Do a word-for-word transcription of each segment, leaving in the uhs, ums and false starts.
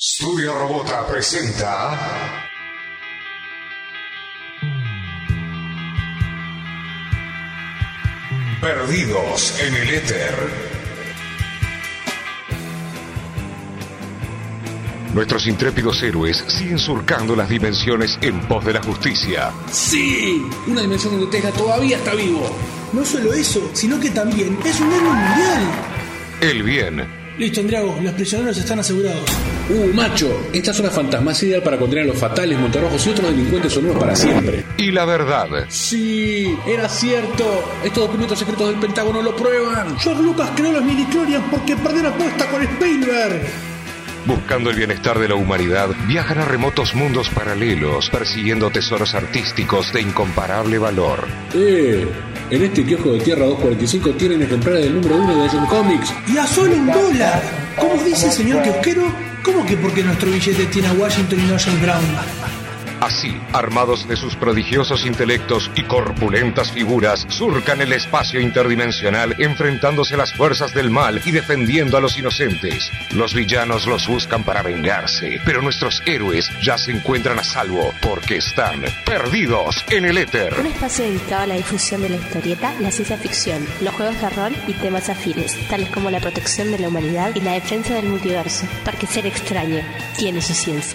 Studio Robota presenta Perdidos en el Éter. Nuestros intrépidos héroes siguen surcando las dimensiones en pos de la justicia. ¡Sí! Una dimensión donde Tesla todavía está vivo. No solo eso, sino que también es un héroe mundial. El bien. Listo, Andriago, los prisioneros están asegurados. ¡Uh, macho! Esta zona fantasma es ideal para contener a los fatales, montarrojos y otros delincuentes sonoros para siempre. Y la verdad. ¡Sí! ¡Era cierto! Estos documentos secretos del Pentágono lo prueban. George Lucas creó los miniclorians porque perdió la apuesta con Spielberg. Buscando el bienestar de la humanidad, viajan a remotos mundos paralelos, persiguiendo tesoros artísticos de incomparable valor. ¡Eh! En este kiosco de Tierra doscientos cuarenta y cinco tienen ejemplares del número uno de Action Comics. Y a solo un dólar. ¿Cómo dice el señor kiosquero? ¿Cómo que porque nuestro billete tiene a Washington y no a John Brown? Así, armados de sus prodigiosos intelectos y corpulentas figuras, surcan el espacio interdimensional enfrentándose a las fuerzas del mal y defendiendo a los inocentes. Los villanos los buscan para vengarse, pero nuestros héroes ya se encuentran a salvo porque están perdidos en el éter. Un espacio dedicado a la difusión de la historieta, la ciencia ficción, los juegos de rol y temas afines, tales como la protección de la humanidad y la defensa del multiverso, porque ser extraño tiene su ciencia.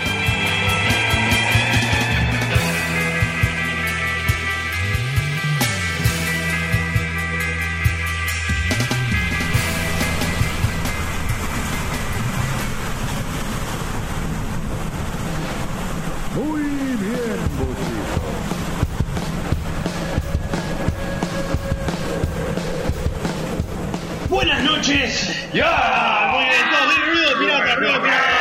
Buenas noches. Ya. Muy bien. Todo ruido de pirata, ruido de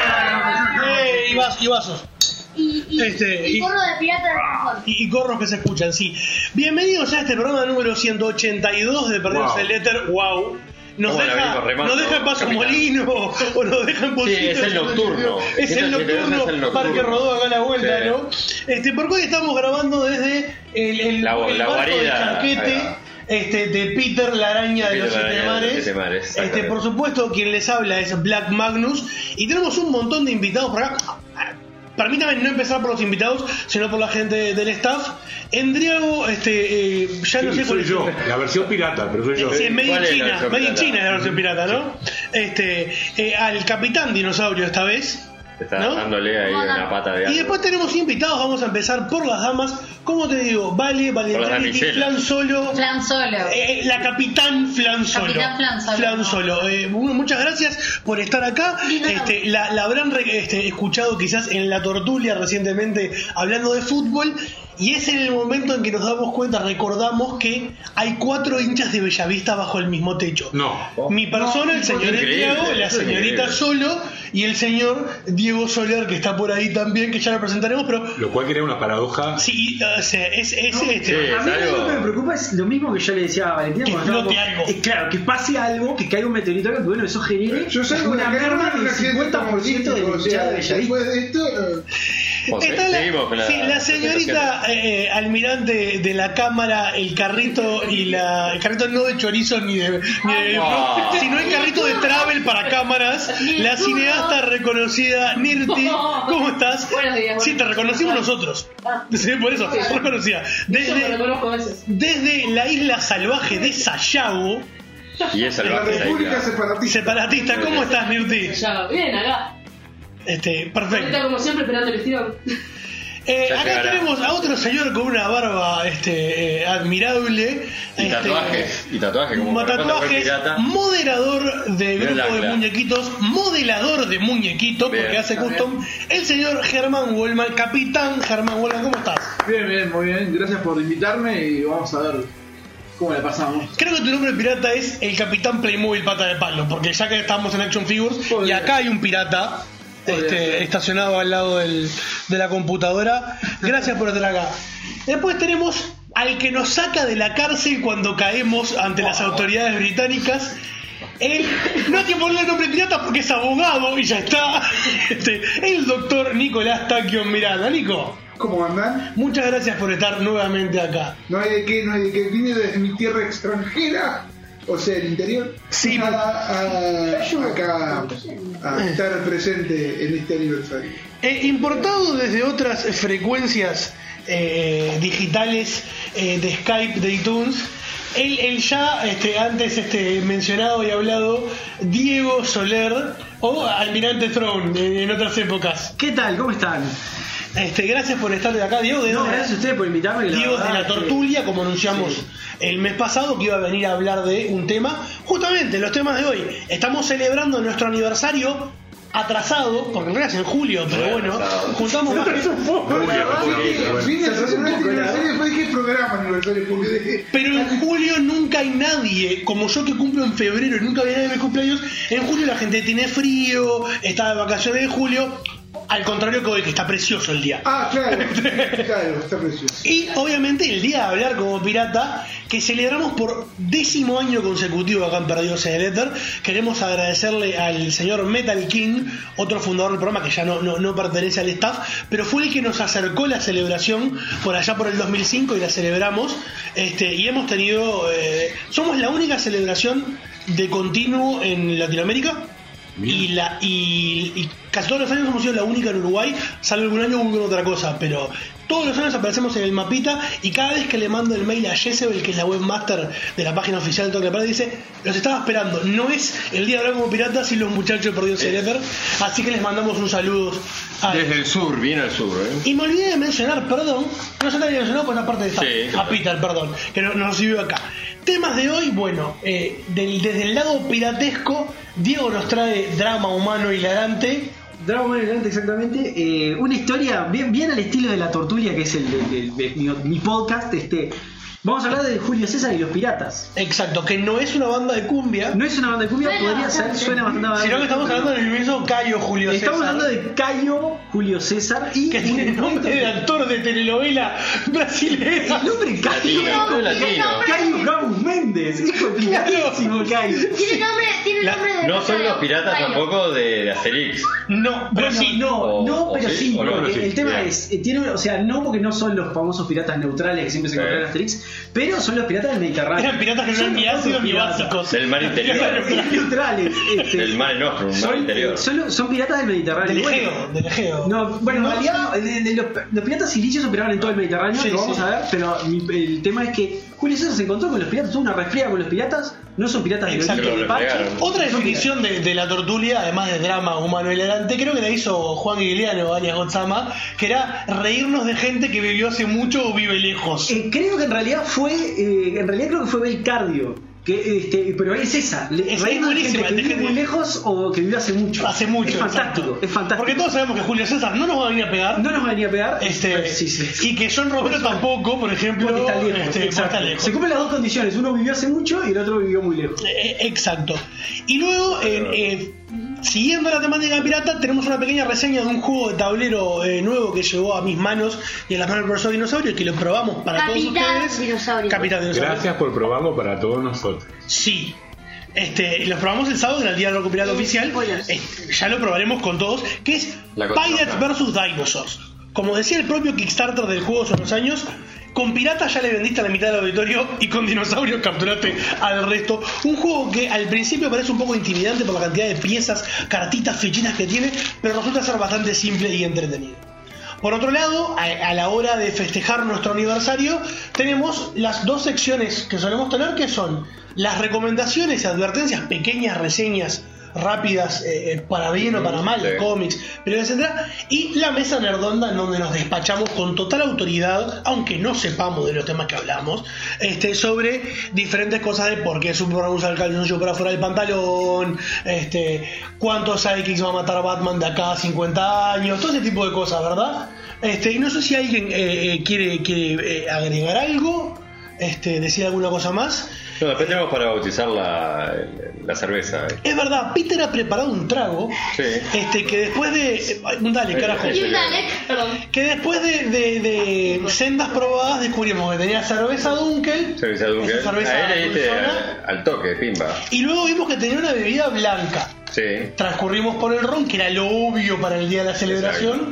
pirata. Eh, y, vas, y vasos. Y, y, Este, y y- gorro de pirata de cajón. Y, y corros que se escuchan, sí. Bienvenidos a este programa número ciento ochenta y dos de Perdidos en el Éter. Wow. Nos ¿Cómo la deja, venimos remando, nos deja en Paso capitán? Molino o nos deja en Sí, Pocito. es el nocturno. Es el ciento ochenta y dos nocturno, es el nocturno. Parque Rodó acá a la vuelta, Sí. ¿no? Este, porque hoy estamos grabando desde el, el, La- el la barco de guarida, Chanquete. ahí va. Este, de Peter la araña de Peter los la siete araña de los mares. siete mares, Este, exactamente. por supuesto, quien les habla es Black Magnus. Y tenemos un montón de invitados por acá. Permítame no empezar por los invitados, sino por la gente del staff. Endriago, este, eh, ya no Sí, sé cuál soy es yo, su- la versión pirata, pero soy yo. Sí, es Made in ¿Cuál es la China, versión Made in pirata? China es la versión pirata, ¿no? Este, eh, al Capitán Dinosaurio esta vez. Está ¿no? dándole ahí una pata de Y algo. después tenemos invitados, vamos a empezar por las damas. ¿Cómo te digo? Vale, Por las Valentinity, damiselas. Flan Solo. Flan solo. Eh, la Capitán Flan Solo. Capitán Flan Solo. Flan Solo. Eh, bueno, muchas gracias por estar acá. Lindo. Este, la, la habrán re- este, escuchado quizás en la Tortulia recientemente hablando de fútbol. Y es en el momento en que nos damos cuenta, recordamos que hay cuatro hinchas de Bellavista bajo el mismo techo. No. Mi persona, el señor Increíble, Endriago, la eso es señorita increíble. Solo y el señor Diego Soler, que está por ahí también, que ya lo presentaremos, pero Lo cual crea una paradoja. sí, o sea, es, es Sí, este. A mí es lo algo- que me preocupa es lo mismo que yo le decía a Valentina Que cuando flote estábamos- algo. Eh, claro, que pase algo, que caiga un meteorito, que bueno, eso genere Yo salgo una de acá merma con del un accidente cincuenta por ciento de la automovilístico, hinchada o de sea, Bellavista. después de esto, eh, Pues, Está la, seguimos con la, sí, la señorita eh, eh, almirante de la cámara, el carrito y la. El carrito no de chorizo ni de. Ni de Ah. sino el carrito de travel para cámaras. La cineasta reconocida Nirti. ¿Cómo estás? Buenos días, buenos Sí, te reconocimos nosotros. Sí, por eso, reconocida. Desde, desde la isla salvaje de Sayago, Y es la salvaje la República isla. Separatista. separatista. ¿Cómo estás, Nirti? Ya, bien, acá. Este, Ahorita, perfecto. como siempre, esperando el estirón. Eh, Ya acá llegará. tenemos a otro señor con una barba este, eh, admirable. Y este, tatuajes. Y tatuajes como como corresponde a buen tatuajes, pirata. moderador de Bien, grupo de claro. muñequitos, modelador de muñequitos, Bien. porque hace custom, el señor Germán Wollman, capitán Germán Wollman, ¿cómo estás? Bien, bien, muy bien. Gracias por invitarme y vamos a ver cómo la pasamos. Creo que tu nombre pirata es el capitán Playmobil Pata de Palo, porque ya que estamos en Action Figures, y Podría. acá hay un pirata Podría este, ser. estacionado al lado del, de la computadora. Gracias por estar acá. Después tenemos al que nos saca de la cárcel cuando caemos ante las autoridades británicas. Él, no hay que ponerle el nombre pirata porque es abogado y ya está. Este, el doctor Nicolás Taquion Miranda. Nico, ¿Cómo andan? muchas gracias por estar nuevamente acá. No hay de qué, no hay de qué. Vine de mi tierra extranjera o sea, el interior, Sí. a, a- acá a estar presente en este aniversario. Eh, importado desde otras frecuencias eh, digitales eh, de Skype, de iTunes, el, el ya este, antes este, mencionado y hablado Diego Soler, o Almirante Throne en, en otras épocas. ¿Qué tal? ¿Cómo están? Este, gracias por estar de acá, Diego. ¿De No, dónde? gracias a ustedes por invitarme. que Diego de verdad la es que- Tortulia, como anunciamos Sí. el mes pasado, que iba a venir a hablar de un tema. Justamente, los temas de hoy. Estamos celebrando nuestro aniversario atrasado, porque en realidad es en julio, pero Muy bueno, atrasado. juntamos más. Fin de semana de aniversario, después de qué programa aniversario, porque Pero en julio nunca hay nadie, como yo que cumplo en febrero y nunca había nadie en mis cumpleaños. En julio la gente tiene frío, está de vacaciones en julio, al contrario que hoy, que está precioso el día. Ah, claro, claro, está precioso. Y obviamente el día de hablar como pirata, que celebramos por décimo año consecutivo acá en Perdidos en el Éter. Queremos agradecerle al señor Metal King, otro fundador del programa que ya no, no, no pertenece al staff, pero fue el que nos acercó la celebración por allá por el dos mil cinco y la celebramos. Este, y hemos tenido, eh, somos la única celebración de continuo en Latinoamérica. Y, la, y, y casi todos los años hemos sido la única en Uruguay, salvo algún año hubo otra cosa, pero todos los años aparecemos en el mapita. Y cada vez que le mando el mail a Jezebel, que es la webmaster de la página oficial de Toque de Pirata, dice: los estaba esperando, no es el día de hablar como piratas y los muchachos perdidos en el éter. Así que les mandamos un saludo a Desde el sur, bien al sur, ¿eh? y me olvidé de mencionar, perdón, no se te había mencionado por la parte de esta, Sí, a Peter, perdón, que no- nos recibió acá. Temas de hoy, bueno, eh, del- desde el lado piratesco, Diego nos trae drama humano hilarante. Dragon Ball Adelante, exactamente. Eh, una historia bien, bien al estilo de La Tortulia, que es el, el- el- el- mi, mi podcast. Este, vamos a hablar de Julio César y los piratas. Exacto, que no es una banda de cumbia, No es una banda de cumbia, Suena podría ser, bastante. suena bastante a banda sino que de estamos cumbia. hablando del mismo Cayo Julio César. Estamos hablando de Cayo Julio César y que tiene nombre de actor de telenovela brasileña. el nombre Cayo Latino, es latino. Cayo Gauss Méndez. Es complicadísimo, Cayo. Tiene nombre, tiene La- nombre de. No son los piratas Cayo. tampoco de, de Asterix. No, pero Bueno, sí. no, O- no, o pero sí, sí, o no, porque sí. el tema Bien. es, eh, tiene, o sea, no porque no son los famosos piratas neutrales que siempre se Sí. encuentran en Asterix, pero son los piratas del Mediterráneo. Eran piratas que no eran Son ni los ácidos ni piratas. básicos. Del mar interior. Claro, Son neutrales. Este, Del mar Nostrum, mar son, interior. son, son piratas del Mediterráneo. Del Bueno, Egeo, del Egeo. No, bueno, No, en realidad de- de los, los piratas silicios operaban en todo el Mediterráneo, Sí, lo vamos sí. a ver, pero mi- el tema es que Julio César se encontró con los piratas, tuvo una refriega con los piratas, no son piratas de Exacto. origen de Lo parche. refregaron. Otra son definición de, de la tortulia, además de drama humano hilarante, creo que la hizo Juan Guiliano, alias Godzama, que era reírnos de gente que vivió hace mucho o vive lejos. Eh, creo que en realidad fue, eh, en realidad creo que fue Belcardio, que, este, pero es esa, le- Es reírnos de buenísima, gente que de vive gente- muy lejos o que vive hace mucho. Hace mucho. Es fantástico, exacto. es fantástico. Porque todos sabemos que Julio César no nos va a venir a pegar. no nos va a venir a pegar, Este, pero sí, sí. y que John Romero tampoco, por ejemplo, Porque está lejos, este, porque exacto. está lejos. Se cumplen las dos condiciones, uno vivió hace mucho y el otro vivió muy lejos. Eh, exacto. Y luego, eh, eh, siguiendo la temática pirata, tenemos una pequeña reseña de un juego de tablero eh, nuevo que llegó a mis manos y a las manos del profesor Dinosaurio, que lo probamos para Capitán todos ustedes. Dinosaurio. Capitán Dinosaurio. Gracias por probarlo para todos nosotros. Sí. Este, los probamos el sábado en el día del Roco Pirata Eh, oficial. spoilers. Este, ya lo probaremos con todos. Que es La cosa Pirates loca. versus. Dinosaurs. Como decía el propio Kickstarter del juego hace unos años, con piratas ya le vendiste a la mitad del auditorio y con dinosaurios capturaste al resto. Un juego que al principio parece un poco intimidante por la cantidad de piezas, cartitas, fichitas que tiene, pero resulta ser bastante simple y entretenido. Por otro lado, a, a la hora de festejar nuestro aniversario, tenemos las dos secciones que solemos tener, que son las recomendaciones y advertencias, pequeñas reseñas rápidas, eh, eh, para bien o para mal, Sí. cómics, pero etcétera, y la mesa nerdonda en donde nos despachamos con total autoridad, aunque no sepamos de los temas que hablamos, este, sobre diferentes cosas de por qué Superman usa el calzoncillo para fuera del pantalón, este, cuántos sidekicks va a matar Batman de acá a cincuenta años, todo ese tipo de cosas, ¿verdad? Este, y no sé si alguien eh, eh, quiere, quiere eh, agregar algo, este, decir alguna cosa más. No, después tenemos para bautizar la, la cerveza. ¿eh? Es verdad, Peter ha preparado un trago, Sí. este, que después de... eh, dale, carajo. Y un Dalek, perdón. Que después de, de, de sendas probadas descubrimos que tenía cerveza Dunkel, Cerveza Dunkel. esa cerveza Ahí le diste dulzona, al, al toque, pimba. y luego vimos que tenía una bebida blanca. Sí. Transcurrimos por el ron, que era lo obvio para el día de la celebración,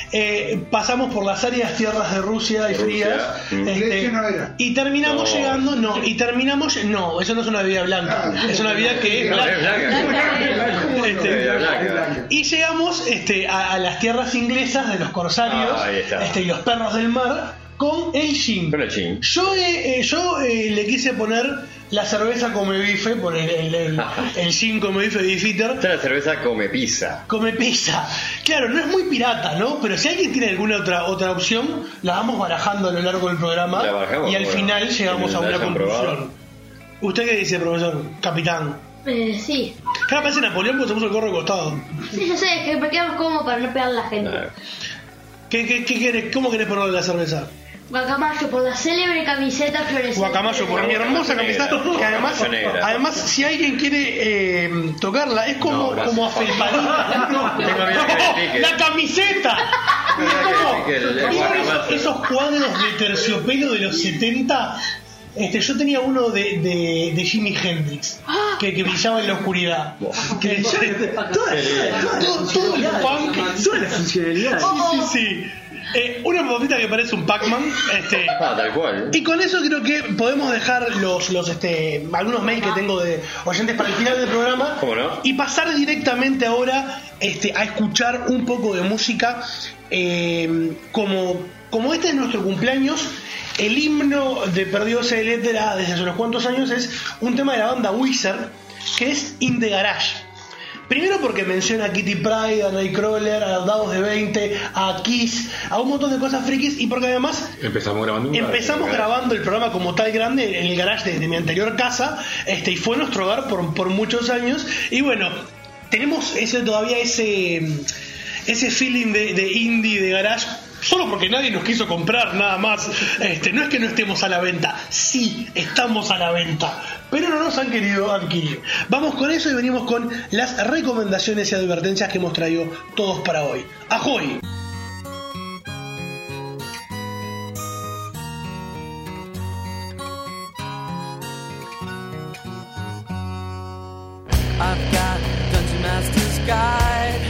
eh, pasamos por las áredas tierras de Rusia y Rusia. frías. Mm. este, Leche no era. y terminamos No. llegando, no, y terminamos, no, eso no es una bebida blanca, Ah, es una bebida que es No, blanca. es blanca. Este, Bebida blanca. y llegamos este, a, a las tierras inglesas de los corsarios Ah, ahí está. este, y los perros del mar con el gin. Con el gin. Yo, eh, eh, yo eh, le quise poner la cerveza come bife por el, el, el, el gin come bife de Beefeater. Esta es la cerveza come pizza. Come pizza. Claro, no es muy pirata, ¿no? Pero si alguien tiene alguna otra otra opción, la vamos barajando a lo largo del programa La barajamos, y al bueno, final llegamos que a la una hayan conclusión. probado. ¿Usted qué dice, profesor? Capitán. Eh, sí. Cada parece Napoleón porque se puso el gorro costado. Sí, yo sé, es que me quedo como para no pegar a la gente. Ah, ¿Qué, qué, qué querés? ¿Cómo querés ponerle la cerveza? Guacamayo por la célebre camiseta fluorescente. Guacamayo por mi hermosa camiseta, que además, Negra. además si alguien quiere eh, tocarla, es como, No, gracias. como afelpadita. Tengo miedo que me pique. ¡La camiseta! Es como, que el- el ¿vieron guacamayo. esos, esos cuadros de terciopelo de los setenta? Este, yo tenía uno de, de, de Jimi Hendrix que, que brillaba en la oscuridad. Que, Todas todo, todo el punk. todas las funcionalidades. Sí, sí, sí. Eh, una papita que parece un Pac-Man. Este, Ah, tal cual. y con eso creo que podemos dejar los, los este, algunos mails que tengo de oyentes para el final del programa. ¿Cómo no? Y pasar directamente ahora este, a escuchar un poco de música. Eh, como, como este es nuestro cumpleaños, el himno de Perdidos en Letra desde hace unos cuantos años es un tema de la banda Wizard, que es In the Garage. Primero porque menciona a Kitty Pryde, a Nightcrawler, a Dados de veinte, a Kiss, a un montón de cosas frikis, y porque además Empezamos grabando un empezamos garage. grabando el programa como tal grande en el garage de, de mi anterior casa, este, y fue nuestro hogar por, por muchos años. Y bueno, tenemos ese todavía ese ese feeling de, de indie, de garage, solo porque nadie nos quiso comprar, nada más. Este, no es que no estemos a la venta, sí, estamos a la venta, pero no nos han querido adquirir. Vamos con eso y venimos con las recomendaciones y advertencias que hemos traído todos para hoy. ¡Ahoy! I've got Dungeon Master's Guide.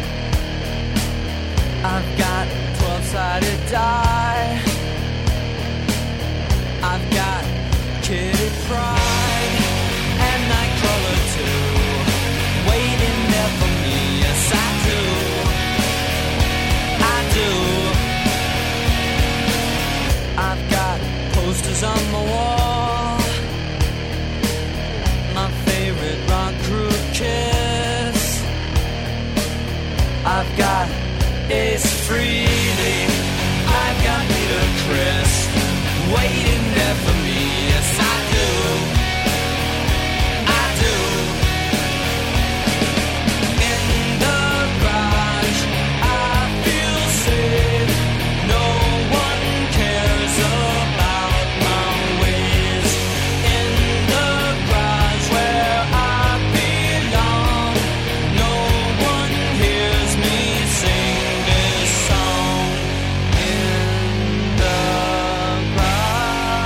I've got twelve-sided die. I've got Kitty Pryde and Nightcrawler too, waiting there for me. Yes, I do. I do. I've got posters on the wall. My favorite rock group Kiss. I've got Ace Frehley. I've got Peter Criss waiting there for me. Yes, I do. I do. In the garage, I feel safe. No one cares about my ways. In the garage where I belong, no one hears me sing this song. In the garage.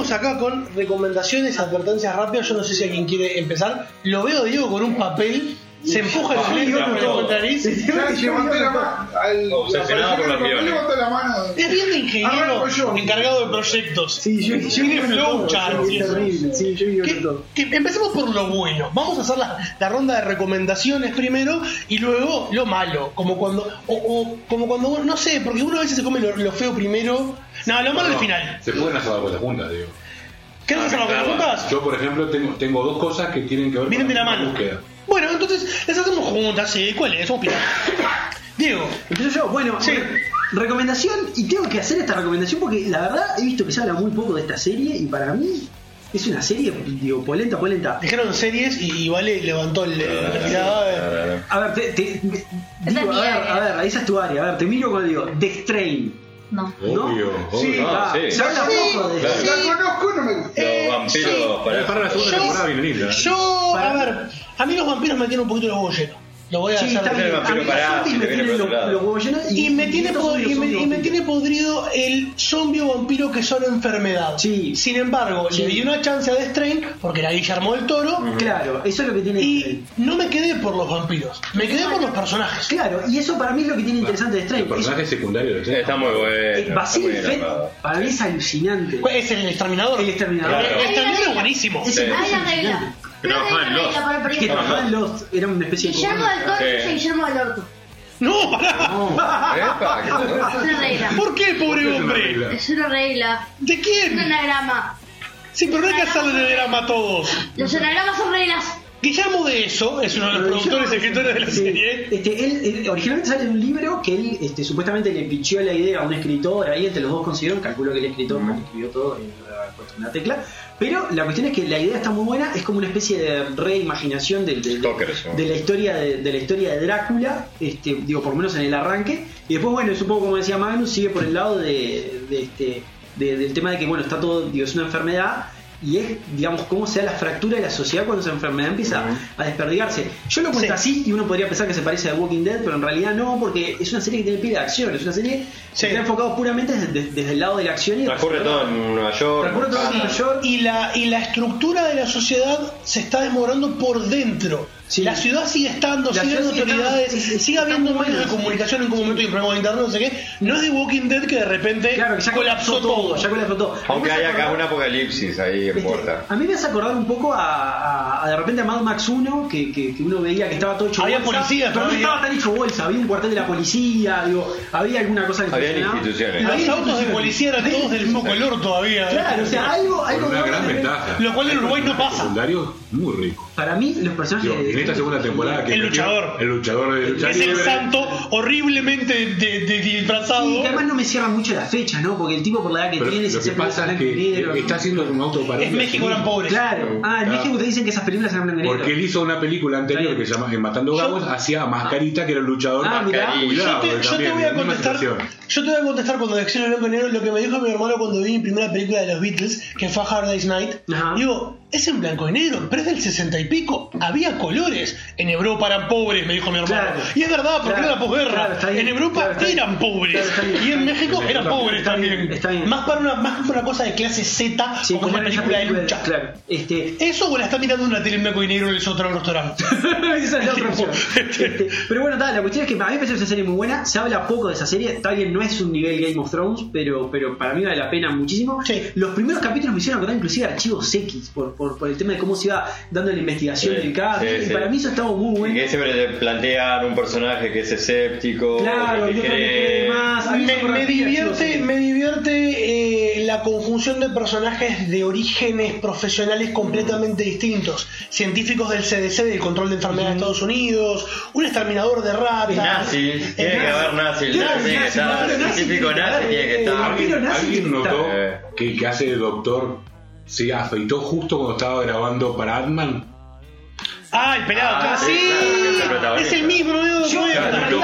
Vamos acá con recomendaciones, advertencias rápidas. Yo no sé si alguien quiere empezar. Lo veo a Diego con un papel. Se empuja el silencio con la nariz. Levanté la mano. Al- Obsesionado por los guiones. Levanté la mano. Es bien de ingeniero Arranco yo. encargado de proyectos. Sí, yo, yo Tiene vi flow todo, chart. es terrible. Sí, yo vi Que- todo. que empecemos por lo bueno. Vamos a hacer la, la ronda de recomendaciones primero y luego lo malo. Como cuando, o, o como cuando, no sé, porque uno a veces se come lo, lo feo primero. No, lo malo al final. Se pueden hacer las cosas juntas, digo. ¿Querés hacer las cosas juntas? Yo, por ejemplo, tengo, tengo dos cosas que tienen que ver Vienen con de la la mano. búsqueda. Bueno, entonces las hacemos juntas, sí. ¿Cuál es? Somos piratas. Diego. Empiezo yo. Bueno, Sí. recomendación, y tengo que hacer esta recomendación porque la verdad he visto que se habla muy poco de esta serie y para mí es una serie, digo, polenta, polenta. Dijeron series y, y Vale levantó el, la mirada. A ver, te, te- digo, a ver, a ver, esa es tu área. A ver, te miro cuando digo The Strain. No. Obvio, Sí, obvio. va, sí. se habla Sí, poco de claro. eso. La conozco, no me gusta. Eh, Los vampiros sí. para. Para la segunda Yo- temporada viene linda. Yo, a Para- ver, a mí los vampiros me tienen un poquito los huevos llenos. Lo voy a Sí, hacer. está bien. el A vampiro mí los parásito zombies me que viene tienen por los, otro lado. los huevos llenos Y me, tiene estos pod- son los y, me, zombies y me vampiros. tiene podrido el zombie o vampiro que son enfermedad. Sí. Sin embargo, Sí. le di una chance a The Strain porque era Guillermo del Toro Claro, eso es lo que tiene. y no me quedé por los vampiros, me quedé por los personajes. Claro, y eso para mí es lo que tiene interesante de El Strain. personaje secundario de Strain. Está muy bueno. El está Basil muy bien Fett armado. para mí es alucinante. ¿Cuál es el exterminador? El exterminador. El, el Claro. exterminador es buenísimo. Ese Sí. es Hay una alucinante. regla. Pero Pero hay Juan, una los- regla para el Que proyecto. trabajaba en Lost, era una especie de. Guillermo del Toro Sí. es Guillermo del Orto. No, pará. Epa, ¿qué tal? Es una regla. ¿Por qué, pobre Es una hombre? regla. Es una regla. ¿De Es un quién? anagrama. Sí, pero no hay que hacerle de drama a todos. Los anagramas son reglas. Guillermo de eso es uno de los Pero productores y yo- escritores de la sí, serie. Este, él, él originalmente sale en un libro que él este, supuestamente le pichó la idea a un escritor, ahí entre los dos consiguieron, calculo que el escritor porque escribió todo y no le ha puesto una tecla, pero la cuestión es que la idea está muy buena, es como una especie de reimaginación del- del- de, Stoker, eso. de la historia de, de la historia de Drácula, este, digo por lo menos en el arranque, y después bueno, es un poco como decía Magnus, sigue por el lado de, de este de- del tema de que bueno, está todo, digo, es una enfermedad. Y es, digamos, cómo se da la fractura de la sociedad cuando esa enfermedad empieza a desperdigarse. Yo lo cuento Sí. así y uno podría pensar que se parece a The Walking Dead, pero en realidad no, porque es una serie que tiene pie de acción, es una serie Sí. que está enfocada puramente desde, desde el lado de la acción y Transcurre todo en Nueva York. Transcurre todo en Sí, Nueva York. y la, y la estructura de la sociedad se está desmoronando por dentro. Sí. La ciudad sigue estando, La sigue habiendo ciudad sigue autoridades, estando- sí, sí, sigue está habiendo muy medios de buena. comunicación en un momento y programas de internet, no sé qué. No es de Walking Dead que de repente Claro, que ya colapsó todo. ya colapsó todo. Aunque Me hace hay acá acordar- un apocalipsis ahí en Este, puerta. a mí me hace acordar un poco a, a- a de repente a Mad Max uno, que, que, que uno veía que estaba todo hecho Había bolsa. policías pero no todavía. estaba tan hecho bolsa, había un cuartel de la policía, digo, había alguna cosa que Habían funcionaba. instituciones. Los Había autos de instituciones. policía eran todos del foco el orto todavía. Claro, o sea, algo, Con algo una bueno gran de- ventaja. Lo cual en Uruguay no pasa. Secundario muy rico. Para mí, los personajes Digo, de- en esta segunda temporada que El metió- luchador. el luchador de lucha Es el libre. santo horriblemente de, de disfrazado. Sí, que además no me cierran mucho las fechas, ¿no? Porque el tipo por la edad que Pero tiene lo se que siempre pasa usa es blanco y que negro. está haciendo un autoparodia. Es México, eran pobres. Claro. Ah, en Claro. México te dicen que esas películas eran blanco y negro. Porque él hizo una película anterior que se llama En Matando Gabos, hacía a Mascarita, que era el luchador. Ah, mirá. Mascarita. Cuidado, Yo te, yo te también, voy a misma contestar. situación. Yo te voy a contestar cuando acción en blanco y negro lo que me dijo mi hermano cuando vi mi primera película de los Beatles, que fue Hard Day's Night. Ajá. Digo, es en blanco y negro, pero es del sesenta y pico. Había colores. En Europa eran pobres, me dijo mi hermano. Claro. Y es verdad, porque Claro, era la posguerra. claro, está bien. En Europa Claro, está bien. eran pobres. Claro, está bien, y está en bien. México eran Está bien, pobres está bien, también. está bien. Más para una, más para una cosa de clase Z, Sí, como como una en esa película de lucha. Claro. Este, Eso o la está mirando una tele en blanco y negro en el otro restaurante. esa es la otra opción. Este, pero bueno, tal, la cuestión es que a mí me parece una serie muy buena. Se habla poco de esa serie. Está bien, no es un nivel Game of Thrones, pero, pero para mí vale la pena muchísimo. Sí. Los primeros capítulos me hicieron acordar inclusive a Archivos X por, por, por el tema de cómo se iba dando la investigación Sí, del caso. sí, y sí. para mí eso estaba muy Y bueno. que siempre te plantean un personaje que es escéptico, Claro, que yo te también cree. creo más. A mí Me, eso me me refiero a Archivos divierte, X. me divierte eh, la conjunción de personajes de orígenes profesionales completamente distintos. Científicos del C D C, del control de enfermedades de Estados Unidos, un exterminador de ratas. Nazis, tiene que haber nazis, el Claro, nazi tiene que nazi, estar, nazi, el nazi científico tiene que nazi estar, tiene que eh, estar. eh, ¿Alguien, nazi alguien tiene que notó estar. que el que hace de doctor se afeitó justo cuando estaba grabando para Ant-Man? Ah, el pelado, Ah, claro. sí, sí, claro, que es el protagonista. es el mismo, ¿no? Yo- Bueno, Se afeitó Claro, justo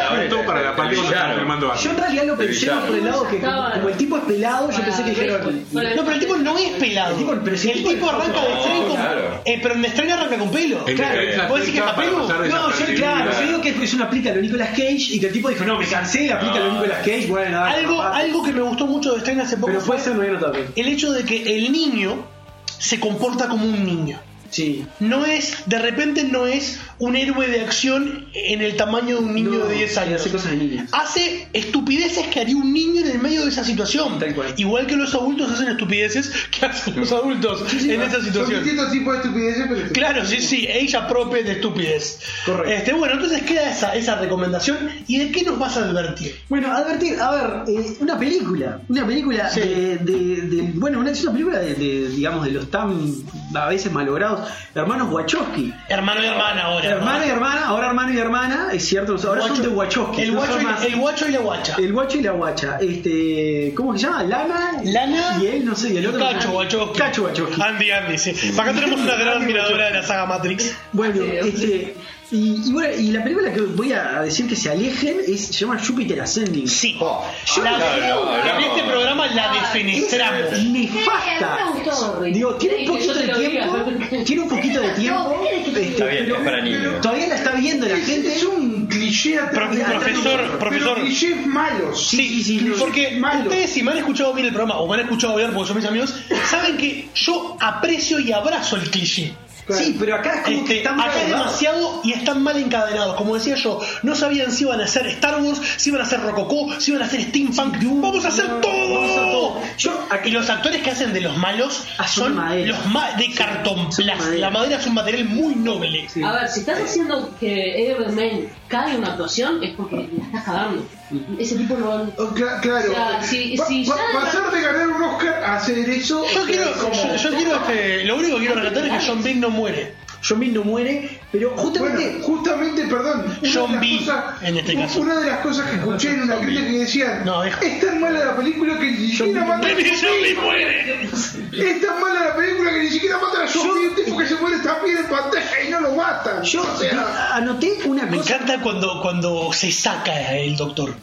todo para la parte cuando estaban filmando algo. Yo en realidad lo pensé más por el lado que como, como el tipo es pelado, yo pensé que dijeron... No, pero el tipo no es pelado. El tipo, pero si el tipo arranca de estreno con... claro. Eh, pero en estreno arranca con pelo. En Claro, esa ¿puedes decir que está para pelo? pasar No, yo, desapercibido. claro, yo digo que es una aplica a lo Nicolas Cage y que el tipo dijo, no, me cansé, aplica a lo Nicolas Cage, bueno, a ver, Algo, papá. algo que me gustó mucho de estreno hace poco Pero fue puede ser, no había notado bien. el hecho de que el niño se comporta como un niño. Sí. No es, de repente no es un héroe de acción en el tamaño de un niño No, de diez años. hace cosas de niños. Hace estupideces que haría un niño en el medio de esa situación. Tal cual. Igual que los adultos hacen estupideces que hacen los adultos en esa Son situación. distintos tipos de estupideces, pero... Claro, sí, sí, ella propia de estupidez. Correcto. Este, bueno, entonces queda esa, esa recomendación. ¿Y de qué nos vas a advertir? Bueno, advertir, a ver, eh, una película, una película Sí. de, de, de- bueno, una, es una película de, de, digamos, de los tan a veces malogrados hermanos Wachowski. Hermano y hermana ahora. Hermano y hermana, ahora hermano y hermana, es cierto, ahora Guacho- son de Wachowski. El no guacho, son y, más- el guacho y la guacha. el guacho y la guacha. Este, ¿cómo se llama? Lana. Lana y él, no sé, y el otro. Cacho Wachowski. Cacho Wachowski. Andy, Andy, sí. Acá tenemos una gran admiradora de la saga Matrix. Bueno, este. Y, y bueno, y la película que voy a decir que se alejen es, se llama Jupiter Ascending. Sí. Yo La- no, en no. este programa la defenestramos. Es nefasta. Eh, me gustó. Digo, tiene un Sí, poquito yo te de lo tiempo. digo. Tiene un poquito de tiempo. este, Está bien, pero es para niños. todavía la está viendo la gente. Es un cliché Pro- atrás de otro, profesor, pero profesor. clichés malos. Sí, sí, sí, clichés porque malos. ustedes si me han escuchado bien el programa o me han escuchado hablar porque son mis amigos, saben que yo aprecio y abrazo el cliché. Sí, pero acá es como que Este, está mal acá es armado. demasiado y están mal encadenados. Como decía yo, no sabían si iban a hacer Star Wars, si iban a hacer Rococó, si iban a hacer Steampunk. Vamos a hacer no, todo. vamos a hacer todo. Yo, y los actores que hacen de los malos Ah, son son madera. los ma de cartón Son plas. madera. La madera es un material muy noble. Sí. A ver, si estás haciendo que Eddie Redmayne cague una actuación, es porque la estás cagando. Ese tipo no. Oh, cla- claro, O sea, si- Pa- si pa- ya- pasar de ganar un Oscar a hacer eso. Yo o sea, quiero, como- yo, yo quiero este, lo único que quiero rescatar es que John Bean no muere. John Bean no muere, pero justamente. Bueno, justamente, perdón, una John de las B, cosas- en este caso. Una de las cosas que escuché en una crítica que decían, No, es- es tan mala la película que ni siquiera mata a Baby, John John B. Bean muere. Es tan mala la película que ni siquiera matan a John Yo- B, un tipo que se muere también en pantalla y no lo matan. Yo O sea, anoté una Me cosa. encanta cuando, cuando se saca el doctor.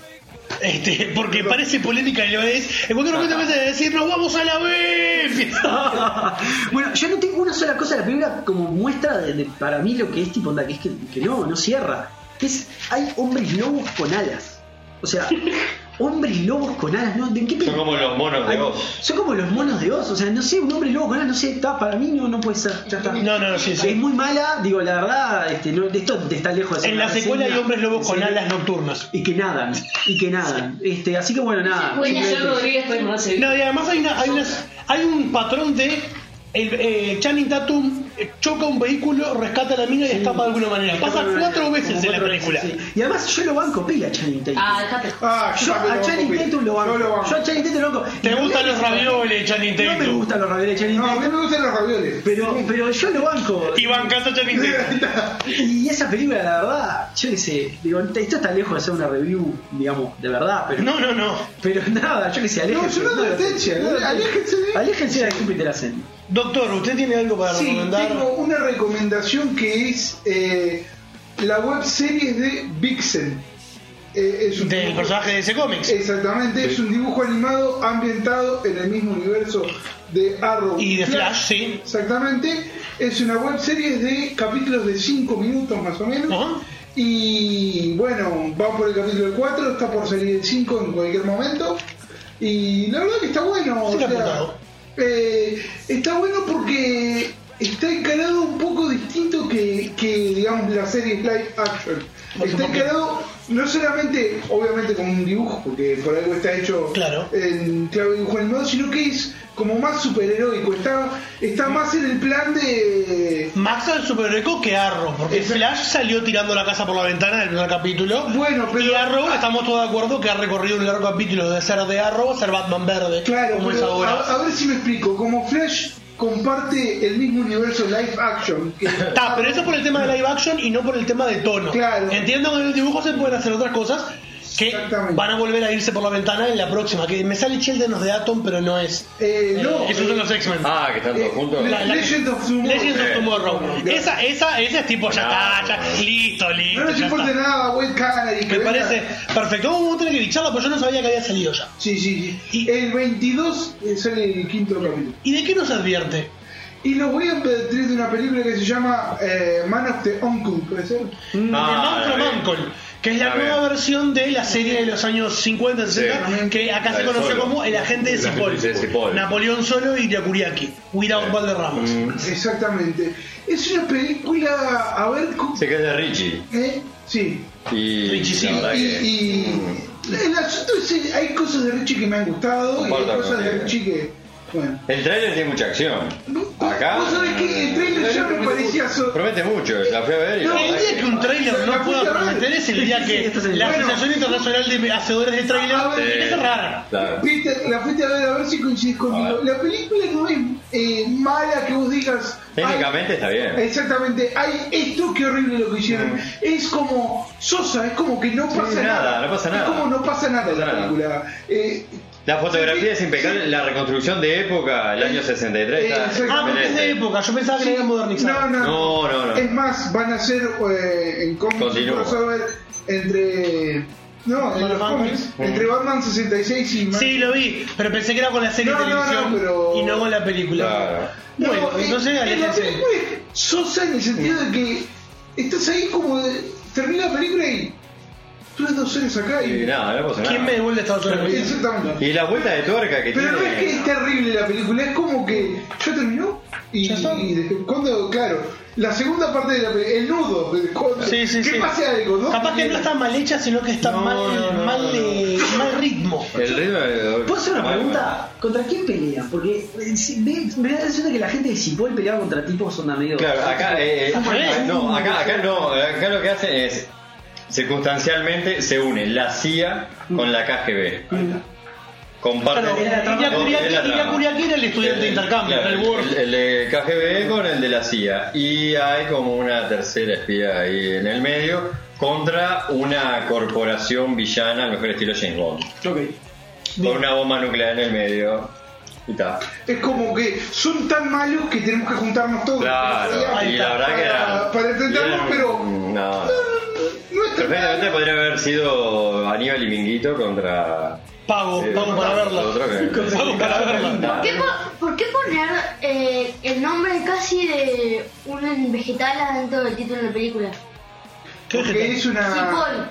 Este, porque parece polémica y lo es. En cualquier momento empieza a decir, nos vamos a la B. Bueno, yo no tengo una sola cosa de la película como muestra de, de- para mí lo que es tipo onda, que es que, que no, no cierra. Que es, hay hombres lobos con alas. O sea, hombres lobos con alas, ¿no? ¿De qué Son película? como los monos de Ay, Oz. Son como los monos de Oz, o sea, no sé, un hombre lobo con alas, no sé, está, para mí no, no puede ser, ya está. No, no, sí, sí. Es muy mala, digo, la verdad, este, no, esto está lejos de ser En la una secuela hay reseña, hombres lobos con sí, alas nocturnas. y que nadan, y que nadan. Este, así que bueno, nada. Bueno, simplemente- Sergio Rodríguez fue más severo. No, y además hay, una, hay, unas- hay un patrón de el, eh, Channing Tatum eh, choca un vehículo, rescata a la mina y escapa de alguna manera. Pasa cuatro veces Como en la cuatro película. veces, sí. Y además yo lo banco pila a Channing Tatum. Ah, dejate. ah, yo Yo también a lo Channing banco, Tatum lo banco. Yo lo banco. Yo a Channing Tatum lo banco. ¿Te Y no gustan voy a los decir- ravioles, Channing No me Tatum? gustan los ravioles de Channing No, a mí Tatum. me gustan los ravioles. Pero, pero yo lo banco. Y bancas a Channing Tatum. Y esa película, la verdad, yo qué sé, digo, esto está lejos de ser una review, digamos, de verdad, pero. No, no, no. Pero nada, yo qué sé, No, aléjense. es una advertencia, aléjense de- Aléjense de Júpiter Ascending. Doctor, ¿usted tiene algo para Sí, recomendar? tengo una recomendación que es eh, la web serie de Vixen. Eh, es un Del dibujo- personaje de ese cómics. Exactamente, es un dibujo animado ambientado en el mismo universo de Arrow Y de Flash, sí. Exactamente, es una web serie de capítulos de cinco minutos más o menos. Ajá. Y bueno, vamos por el capítulo cuatro, está por salir el cinco en cualquier momento. Y la verdad que está bueno. Sí, o sea, apuntado. eh, está bueno porque está encarado un poco distinto que, que digamos, la serie live action. Está encarado no solamente, obviamente, como un dibujo, porque por algo está hecho Claro. en clave de dibujo animado, sino que es como más superheroico. Está, está más en el plan de. Más al superheroico que Arrow, porque Exacto. Flash salió tirando la casa por la ventana en el primer capítulo. Bueno, pero- Y Arrow, estamos todos de acuerdo que ha recorrido un largo capítulo de ser de Arrow a ser Batman verde. Claro, como es pero ahora. a, a ver si me explico. Como Flash comparte el mismo universo live action. Que Está, pero eso por el tema de live action y no por el tema de tono. Claro. Entiendo que en el dibujo se pueden hacer otras cosas Que van a volver a irse por la ventana en la próxima. Que me sale Children of the Atom, pero no es. Eh, no. Esos son los X-Men. Ah, que están todos juntos. La- la- Legend of Tomorrow. Legends of Eh, Tomorrow. Esa, esa, esa es tipo, ya Ah, está, ya, listo, listo. No nos ya importa está. nada, White Canary. que Me venga. parece perfecto. Vamos a tener que dicharla, porque yo no sabía que había salido ya. Sí, sí, sí. Y- El veintidós eh, sale el quinto capítulo. ¿Y de qué nos advierte? Y los voy a advertir de una película que se llama eh, Man of the Uncle, ¿puede ser? Ah, de Man from la vi. Uncle, que es la Está nueva bien. versión de la serie de los años cincuenta, sesenta, Sí. que acá La se de conoció Solo. como El Agente de La Cipoll. Agente de Cipoll. Napoleón Solo y Yakuriaki, Without Sí. Valderramos. Mm. Exactamente. Es una película, a ver, ¿cómo- Se queda de Richie. ¿eh? Sí. Y Richie, sí. la verdad Y, que- y el asunto es, eh, hay cosas de Richie que me han gustado y hay Comparto cosas de contigo. Richie que, bueno. El trailer tiene mucha acción. Acá. Vos sabés que el trailer ya me parecía so- Promete mucho, la fui a ver y No, la El verdad día que un trailer La no fui pueda a ver. prometer es el día que Esto es el- la Bueno. Asociación Internacional de Hacedores de Trailer A ver. tiene que cerrar. Claro. Viste, la fuiste a ver a ver si coincides conmigo. A ver. La película no es eh, mala que vos digas. Técnicamente está bien. "Ay, exactamente, hay esto, qué horrible lo que hicieron. Mm. Es como sosa, es como que no pasa Sí, nada. nada, no pasa nada. Es como no pasa nada No en la pasa nada. película. Eh, La fotografía es impecable, la reconstrucción de época, el año sesenta y tres, está Exacto. Ah, porque es de excelente. época, yo pensaba que la habían modernizado. no, no, No, no, no. Es más, van a hacer eh, en cómics un Continúa. crossover entre. No, en los Batman. cómics. Entre Batman sesenta y seis y Man- Sí, lo vi, pero pensé que era con la serie No, de no, no, televisión pero- y no con la película. Claro. No, Bueno, eh, entonces eh, la aléjense. película es sosa en el sentido de que estás ahí como de, termina la película y tú eres dos seres acá y, Y nada, no pasa nada. ¿Quién me devuelve Estados Unidos? exactamente. Y la vuelta de tuerca que Pero tiene. no es que es terrible la película, es como que ya terminó y, Ya está. y de- cuando, claro, la segunda parte de la película, el nudo, de cuando- Sí, sí, que sí. pase algo, ¿no? Capaz que no está mal hecha, sino que está No, mal, no, no, mal, no. eh, mal ritmo. El ritmo de- ¿Puedo hacer una Mal, pregunta? ¿Contra quién pelean? Porque eh, si- me, me da la sensación de que la gente de Cipoll peleaba contra tipos onda medio. Claro, acá, eh, eh, Al revés. no, acá, acá no, acá lo que hacen es circunstancialmente se une la C I A con la K G B. Comparten. Claro, Era la trama. Yakuriaki Es la trama. Yakuriaki era el estudiante de intercambio, claro, era el Word. el, el de K G B con el de la C I A. Y hay como una tercera espía ahí en el medio contra una corporación villana, al mejor estilo James Bond. Ok. Con una bomba nuclear en el medio. Y está. Es como que son tan malos que tenemos que juntarnos todos. Claro, Ahí y está. la verdad que era. Para- para entenderlo, era- pero- No, no. No es tan Perfectamente malo. podría haber sido Aníbal y Minguito contra. Pago, eh, pago para verla. otro que- Pago para verla. ¿Por qué, po- por qué poner eh, el nombre casi de un vegetal adentro del título de la película? ¿Qué Porque vegetal? es una. Cipoll.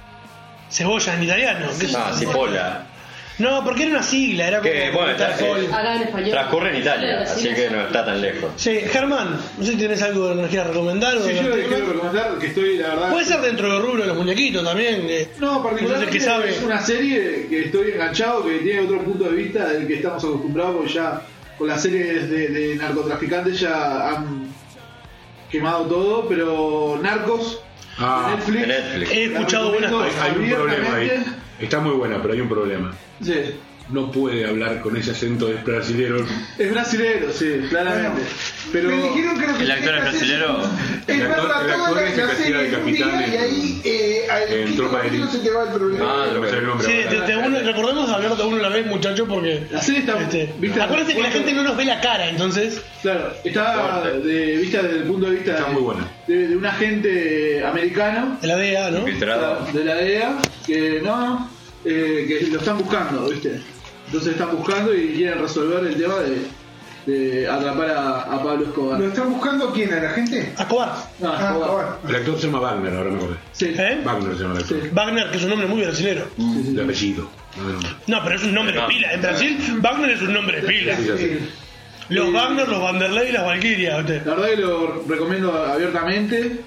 Cebolla en italiano. ¿Qué Ah, es? Cipolla. No, porque era una sigla, era como. Que bueno, está- Tal eh, Acá en español. transcurre en Italia, Sí, así sí, que sí. no está tan lejos. Sí, Germán, no sé si tienes algo que nos quieras recomendar o Sí, yo les divertirnos. quiero recomendar que estoy, la verdad. Puede ser dentro del rubro de los muñequitos también. eh. No, particularmente Entonces, ¿qué sabe? es una serie que estoy enganchado, que tiene otro punto de vista del que estamos acostumbrados, porque ya con las series de, de narcotraficantes ya han quemado todo, pero Narcos, Ah, de Netflix, En Netflix. He escuchado buenas Hay- cosas. hay un problema ahí. abiertamente. Está muy buena, pero hay un problema. Sí. No puede hablar con ese acento de brasilero. Es brasilero, sí, claramente. Pero Me dijeron que lo que El actor es tenés que hacer brasilero. Es El actor- verla el toda actor la, que se la vestía serie de en un capitán día en- y ahí eh, al en quinto Tropa de capítulo Élite. se te va el problema. Ah, No me sale el nombre Sí, ahora. de, de uno, recordemos hablar de uno a la vez, muchachos, porque. la serie está, Este, vista acuérdense que la gente no nos ve la cara, entonces. Claro, está de, vista desde el punto de vista Está de, muy buena. de- de un agente americano De la D E A, ¿no? Infiltrado. de la D E A que no, eh, que lo están buscando, ¿viste? Entonces están buscando y quieren resolver el tema de, de atrapar a, a Pablo Escobar. ¿Lo están buscando quién? ¿A la gente? A Escobar. No, Ah, Escobar. bueno. El actor se llama Wagner, ahora me acordé. Sí. ¿Eh? Wagner se llama el actor. Sí. Wagner, que es un nombre muy brasilero. De apellido, no de nombre. No, pero es un nombre de No. pila. En Brasil, Wagner es un nombre de pila. Sí, ya sé. Los Wagner, los Vanderlei y las Valkyrias. ¿viste? La verdad que lo recomiendo abiertamente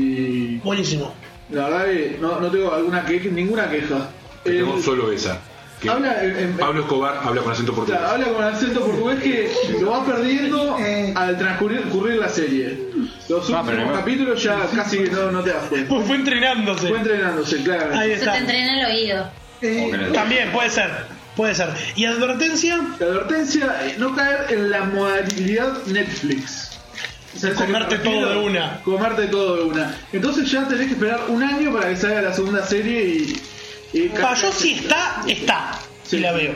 y Buenísimo. la verdad que no, no tengo alguna queja, ninguna queja. Que tengo El- solo esa. Que habla en- en- Pablo Escobar habla con acento portugués. Claro, habla con acento portugués que lo va perdiendo Eh. al transcurrir ocurrir la serie. Los Ah, últimos pero no. capítulos ya casi que no, no te das cuenta. Pues fue entrenándose. Fue entrenándose, claro. Ahí Se está. te entrena el oído. Eh, También, puede ser. Puede ser. ¿Y advertencia? La advertencia, eh, no caer en la modalidad Netflix. O sea, Comerte esa que me todo refiero, de una. Comerte todo de una. Entonces ya tenés que esperar un año para que salga la segunda serie y, Pa, yo si está, está. Si la veo.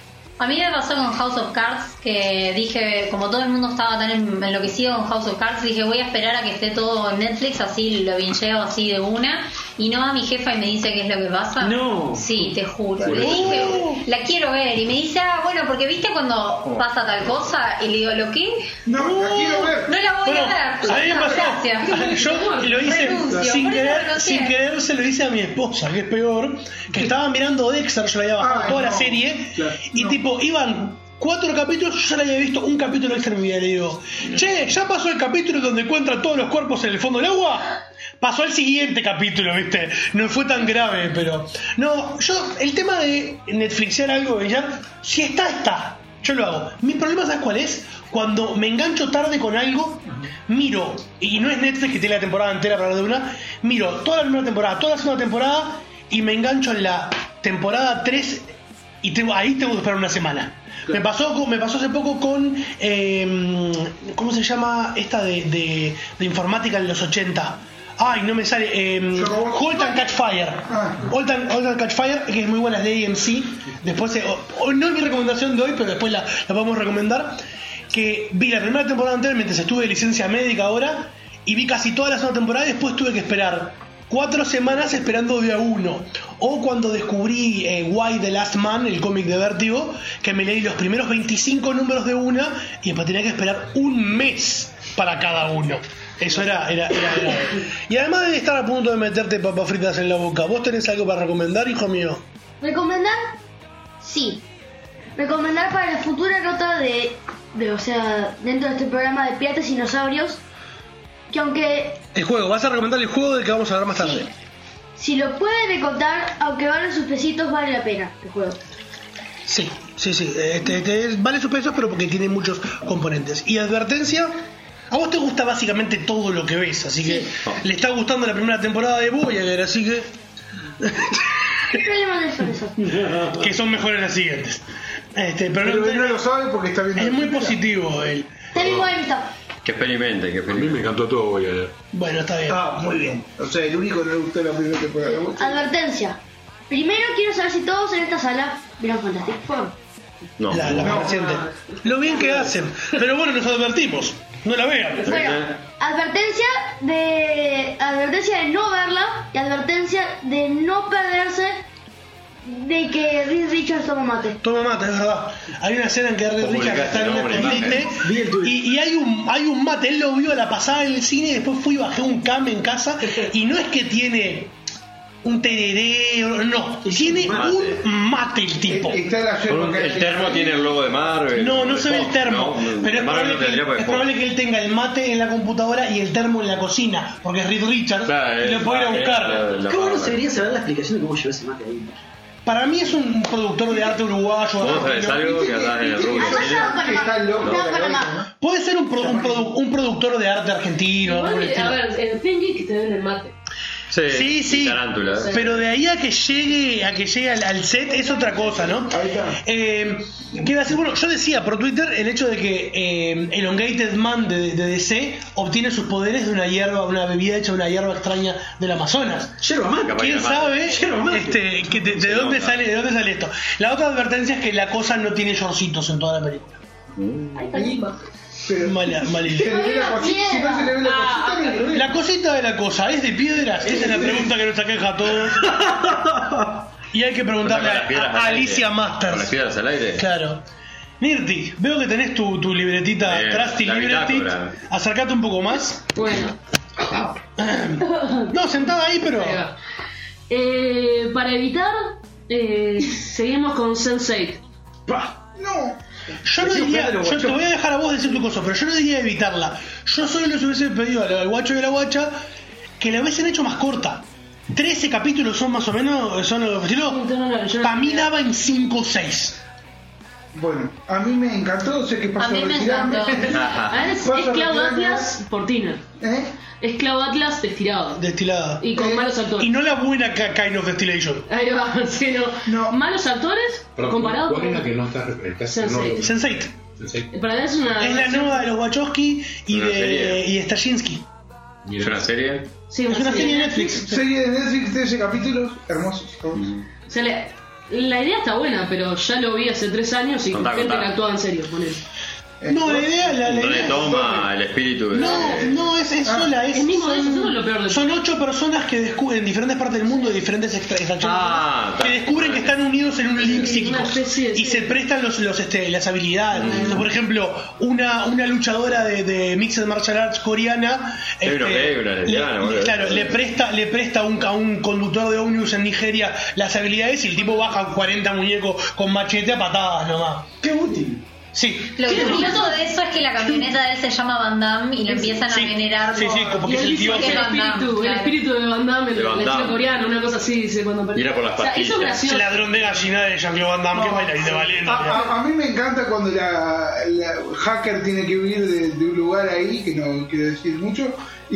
A mí me pasó con House of Cards que dije, como todo el mundo estaba tan enloquecido con House of Cards, dije voy a esperar a que esté todo en Netflix, así lo bincheo así de una. Y no va mi jefa y me dice qué es lo que pasa. No. Sí, te juro. ¿Juro? Le dije, la quiero ver. Y me dice, ah, bueno, porque viste cuando pasa tal cosa. Y le digo, ¿lo qué? No, la quiero ver. No la voy Bueno, a ver. a mí me No, pasó. gracias. Yo lo hice Renuncio, sin por eso querer, renuncié. sin querer se lo hice a mi esposa, que es peor, que estaba mirando Dexter, yo la había bajado Ay, toda la no. serie, Claro, y no. tipo, iban cuatro capítulos, yo ya le había visto un capítulo extra en mi vida, le digo, che, ¿ya pasó el capítulo donde encuentran todos los cuerpos en el fondo del agua? Pasó al siguiente capítulo, viste, no fue tan grave, pero... No, yo, el tema de Netflixear algo, ya, si está, está, yo lo hago. Mi problema, ¿sabes cuál es? Cuando me engancho tarde con algo, miro, y no es Netflix que tiene la temporada entera para hablar de una, miro toda la primera temporada, toda la segunda temporada, y me engancho en la temporada tres, y tengo, ahí tengo que esperar una semana. Me pasó, con- me pasó hace poco con, eh, ¿cómo se llama esta de, de, de informática en los ochenta? Ay, no me sale. Eh, Halt and Catch Fire. Halt and, Halt and Catch Fire, que es muy buena, es de A M C. Después, eh, o- no es mi recomendación de hoy, pero después la, la podemos recomendar. Que vi la primera temporada entera mientras estuve de licencia médica ahora, y vi casi toda la segunda temporada, y después tuve que esperar cuatro semanas esperando de a uno. O cuando descubrí eh, Why the Last Man, el cómic de Vértigo, que me leí los primeros veinticinco números de una, y después tenía que esperar un mes para cada uno. Eso era, era, era, era. Y además de estar a punto de meterte papas fritas en la boca, ¿vos tenés algo para recomendar, hijo mío? ¿Recomendar? Sí. Recomendar para la futura nota de, de, o sea, dentro de este programa de Piratas y Dinosaurios, que aunque El juego, vas a recomendar el juego del que vamos a hablar más tarde. si lo pueden recontar, aunque valen sus pesitos, vale la pena el juego. Sí, sí, sí. Este, este, vale sus pesos, pero porque tiene muchos componentes. Y advertencia, a vos te gusta básicamente todo lo que ves, así que le está gustando la primera temporada de Voyager, así que... ¿Qué problema de eso? eso? que son mejores las siguientes. Este, pero Pero no, él no lo sabe porque está viendo. es muy positivo él. Está bien bonito. Que experimente, que A mí experimente. me encantó todo, voy a leer. Bueno, está bien. Ah, muy bien. O sea, el único que no le gustó la primera temporada. Advertencia. Primero quiero saber si todos en esta sala vieron Fantastic Four. No. La, la más reciente. Lo bien que hacen. Pero bueno, nos advertimos. No la vean. Bueno, advertencia de advertencia de no verla y advertencia de no perderse de que Reed Richards toma mate. Toma mate, es verdad. Hay una escena en que Reed Richards está en un Publicaste, ¿no? escondite Vi el tuit. y, y hay un hay un mate. Él lo vio a la pasada en el cine y después fui y bajé un cam en casa. Y no es que tiene un tereré, o- no. Tiene un mate el tipo. Está la Con un- el termo tiene el logo de Marvel. No, no de se ve el Fox, termo, ¿no? pero es Marvel probable, no que, tendría, porque es Fox. probable que él tenga el mate en la computadora y el termo en la cocina, porque es Reed Richards Claro, y lo es- puede ir a es buscar. la- la Qué bueno Marvel. sería saber la explicación de cómo llegó ese mate ahí. Para mí es un productor de arte uruguayo. Vos sabés argentino. algo que andás en el rubro. Allá ¿sí? estaba Panamá. Está loco. Estaba Panamá. Puede ser un, pro- un, produ- un productor de arte argentino. algo por el Igual, a estilo. ver, el Penguin que te den el mate. Sí, Sí, sí, tarántula. pero de ahí a que llegue a que llegue al, al set es otra cosa, ¿no? Ahí está. Eh, ¿qué iba a decir? Bueno, yo decía por Twitter el hecho de que eh, Elongated Man de, de D C obtiene sus poderes de una hierba, una bebida hecha de una hierba extraña del Amazonas. Yerba mate. Capaz ¿Quién que la mate. sabe Yerba mate. este, que de, de Se dónde nota. sale, de dónde sale esto? La otra advertencia es que la cosa no tiene shortcitos en toda la película. Ahí está Limba. Pero Mala, mal se le ve la cosita, si no se le ve la cosita, no hay problema. La cosita de la cosa, ¿es de piedras? Esa es la pregunta que nos aqueja a todos. Y hay que preguntarle Con las a, piedras a al aire. Alicia Con las Masters. piedras al aire. Claro. Nirti, veo que tenés tu, tu libretita, Bien, Trusty la Liberty. bitácora. Acércate un poco más. Bueno, No, sentada ahí, pero. ahí va. Eh, para evitar, eh, seguimos con sense eight. No. Yo no Decimos diría, de los yo te guachos. voy a dejar a vos decir tu cosa, pero yo no diría evitarla. Yo solo les hubiese pedido al al guacho y a la guacha que la hubiesen hecho más corta. trece capítulos son más o menos, son los No, no, no, yo no- para mí daba en cinco o seis. Bueno, a mí me encantó, sé que A paso mí a me retirarme. encantó. A ver, es, Paso es a Cloud retirarme. Atlas por Tina. ¿Eh? Es Cloud Atlas destilado. Destilada. Y con Eh, malos actores. Y no la buena Ka- Kind of Destillation. Ahí va, sí, no. No. Malos actores Perdón, comparado ¿cuál con. es la que no está representada? Sense No, eight. sense eight. Sense eight. Para mí es una. Es la nueva de los Wachowski y Una de, serie. y de Straczynski. ¿Es una serie? Sí, Es una serie de Netflix. Serie de Netflix, trece capítulos, hermosos. O sea, la, la idea está buena, pero ya lo vi hace tres años y Contá, con gente contá. que actuaba en serio, ponele. No, la idea, la, la idea Retoma el espíritu de... No, no, es, es sola, es, el mismo de eso, eso es son, lo peor de son ocho personas que descubren en diferentes partes del mundo de diferentes extra- extracciones Ah, que descubren que están unidos en un link psíquico Una especie de- y se prestan los, los este, las habilidades. Entonces, por ejemplo, una, una luchadora de, de Mixed Martial Arts coreana Hay una gay, una lesbiana, le, boludo. claro, le presta, le presta a un, a un conductor de ómnibus en Nigeria las habilidades y el tipo baja cuarenta muñecos con machete a patadas nomás. Qué útil. Sí. Lo curioso de eso es que la camioneta de él se llama Van Damme y lo empiezan Sí. a venerar Sí, por... sí, como Y que es él el dice tío que que- el Van Damme, espíritu, el claro. espíritu de Van Damme, De el Van estilo Damme. coreano, una cosa así dice cuando Y era por las O sea, eso es pastillas. gracioso. El ladrón de gallina de Jean-Claude Van Damme, que bailarín de valiente. A, a- a mí me encanta cuando la, la hacker tiene que huir de, de un lugar ahí, que no quiero decir mucho,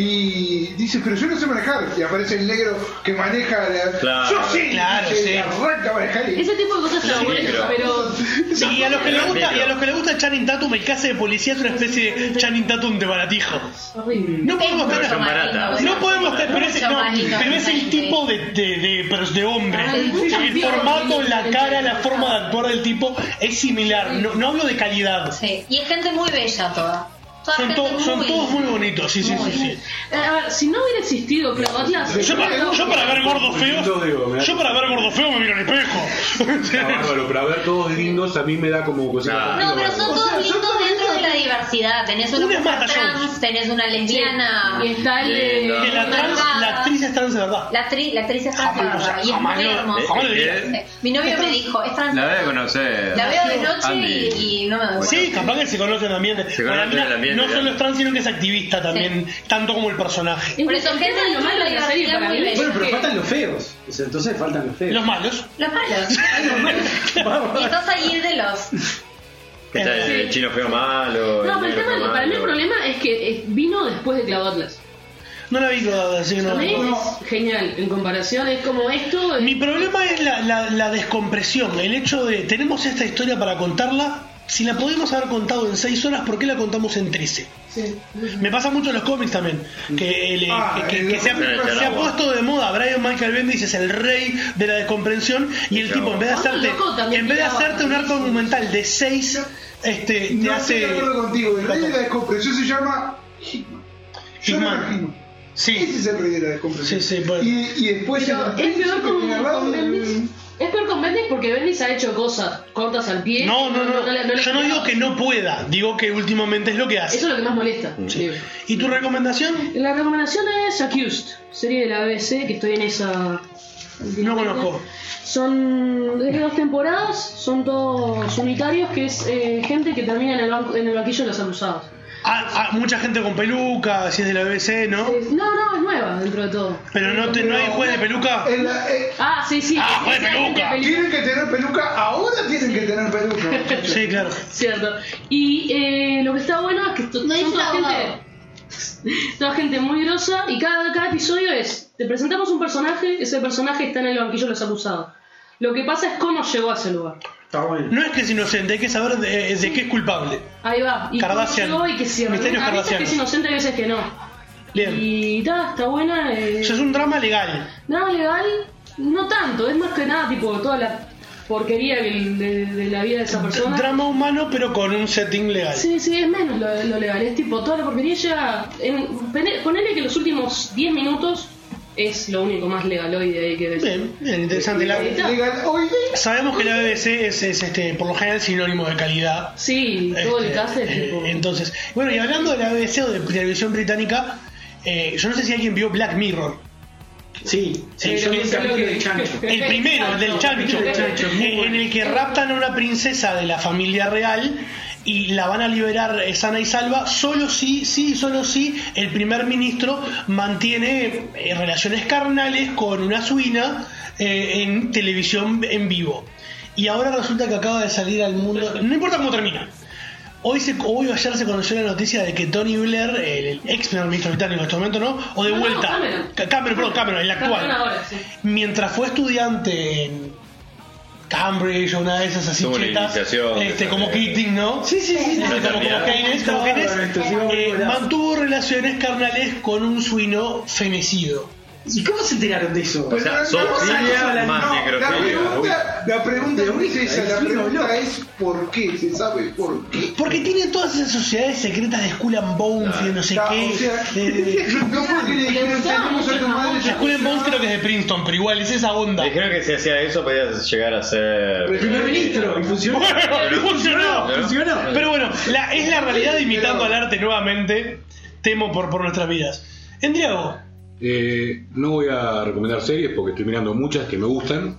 y dice, pero yo no sé manejar, y aparece el negro que maneja la... Claro. Yo sí, Claro, y se sí. arranca a manejar y... Ese tipo de cosas está Sí, bueno, pero- pero... Sí, y a los que le gusta, y a los que le gusta Channing Tatum, el que hace de policía es una especie de Channing Tatum de baratijo. Horrible. No podemos Pero tener, son baratas. no podemos tener, pero, ese, Mucho no, más lindo pero que es el Channing tipo de, de, de, pero de hombre. Ah, es muy El campeón, formato, sí, la sí, cara, sí. la forma de actuar del tipo es similar. No, no hablo de calidad. Sí, y es gente muy bella toda. Toda Son, gente to- son muy- todos muy bonitos, sí, sí, sí, sí. Eh, A ver, si no hubiera existido Cloud Atlas... Yo para, yo para ver gordos feos, yo para ver gordos feos me miro al espejo. Está bárbaro, pero a ver todos lindos a mí me da como cosita. No, pero son O todos sea, son lindos todos dentro de lindos. la diversidad. Tenés una Una es mujer Marta trans, Jones. tenés una lesbiana. Y está el de... Lindo. Que la, trans, la actriz es trans de verdad. La, actriz, la actriz es trans, Jamás, de verdad, y es jamás muy lo- hermosa. jamás lo Eh, diría. eh, Mi novio me dijo, es trans. La voy a conocer. La veo de noche Andy. y, y no me doy cuenta. Sí, capaz que se conoce en el ambiente. Se Bueno, conoce mira, en el ambiente, no ya. solo es trans, sino que es activista también, tanto como el personaje. Por eso, El gente tema de lo dentro de malo la de la serie diversidad para muy mí bella. Bueno, pero que- faltan los feos. O sea, entonces faltan los feos. Los malos. Los malos. Y estás ahí de los... Que está el, el chino feo malo. No, pero el negro tema, feo para mí el malo. problema es que eh, vino después de Cloud Atlas. No la vi todavía, así que no. A mí no. es genial, en comparación es como esto... Mi problema es la, la, la descompresión, el hecho de tenemos esta historia para contarla. Si la podemos haber contado en seis horas, ¿por qué la contamos en trece? Sí. Me pasa mucho en los cómics también, que, el- Ah, que, que- el- que se, ha, el se ha agua. puesto de moda. Brian Michael Bendis es el rey de la descomprensión y el El tipo en vez de agua. hacerte, Loco también en vez de tiraba. hacerte un arco argumental de seis, este, te No estoy hace de acuerdo contigo, el rey de la descompresión se llama Hickman. Hickman. Jonathan Hickman. Sí. Ese es el rey de la descompresión. Sí, sí, bueno. y, y después Pero el es peor príncipe con, que tiene al lado, con Bendis. Es peor con Bendis porque Bendis ha hecho cosas cortas al pie. No, no, no. le- le- Yo no digo que no pueda, digo que últimamente es lo que hace. Eso es lo que más molesta. digo. ¿Y tu recomendación? La recomendación es Accused, serie de la B B C, que estoy en esa... No conozco. Son es de dos temporadas, son todos unitarios, que es eh, gente que termina en el, banco, en el banquillo de los acusados. Ah, ah, mucha gente con peluca, si es de la B B C, ¿no? Eh, no, no, es nueva dentro de todo. Pero no, te, no hay juez de peluca. En la- eh, Ah, sí, sí. Ah, juez de Esa gente peluca. tienen que tener peluca, ahora tienen que tener peluca. Sí, claro. Cierto. Y eh, lo que está bueno es que to- No son dice toda abogado. gente, toda gente muy grosa y cada, cada episodio es, te presentamos un personaje, ese personaje está en el banquillo de los acusados. Lo que pasa es cómo llegó a ese lugar. Está bueno. No es que es inocente, hay que saber de, de qué es culpable. Ahí va. Y Kardashian. cómo llegó y que cierra. Misterios A veces que Kardashianos. es inocente, a veces que no. Bien. Y ta, está buena. Eh, Eso es un drama legal. Nada legal, no tanto, es más que nada tipo toda la porquería que el- de, de la vida de esa persona. Drama humano, pero con un setting legal. Sí, sí, es menos lo, lo legal, es tipo toda la porquería llega. En, pene- ponele que los últimos diez minutos es lo único más legaloide ahí que ves. Bien, bien, interesante. La- Legal, hoy sabemos que la B B C es, es, este, por lo general sinónimo de calidad. Sí, todo el Este, cast es eh, tipo. entonces, bueno, y hablando de la B B C o de televisión británica, eh, yo no sé si alguien vio Black Mirror. Sí, sí, El- yo vi el- el capítulo del chancho. El primero, el del chancho, El chancho, muy en bueno. el que raptan a una princesa de la familia real y la van a liberar eh, sana y salva, solo si, sí, solo si el primer ministro mantiene eh, relaciones carnales con una suina eh, en televisión en vivo. Y ahora resulta que acaba de salir al mundo, no importa cómo termina. Hoy, se, hoy o ayer se conoció la noticia de que Tony Blair, el, el ex primer ministro británico en este momento, ¿no? O de No, no, vuelta. Cameron. Ca- Cameron, perdón, Cameron, el actual. Cameron ahora, sí. Mientras fue estudiante en, Cambridge o una de esas así Tuvo una chetas, iniciación, este, como Keating, ¿no? Sí, sí, sí. Este, como, como Keynes, como Keynes, Esto, sí, vamos eh, a ver. mantuvo relaciones carnales con un suino fenecido. ¿Y cómo se enteraron de eso? O sea, Pero no, zoofilia no, más no, La necrofilia. pregunta, la pregunta no es esa, la Sí, pregunta no. es ¿por qué? ¿Se sabe por qué? Porque tienen todas esas sociedades secretas de Skull and Bones y de no sé Está, qué. o sea, de- de- no porque le dijeron tenemos a tu madre. La Skull and Bones creo que es de Princeton, pero igual es esa onda. Dijeron que si hacía eso podía llegar a ser. El primer ministro, y funcionó. Bueno, funcionó. Funcionó. Pero bueno, la, es la realidad imitando al arte nuevamente. Temo por, por nuestras vidas. Endriago, Eh, no voy a recomendar series porque estoy mirando muchas que me gustan.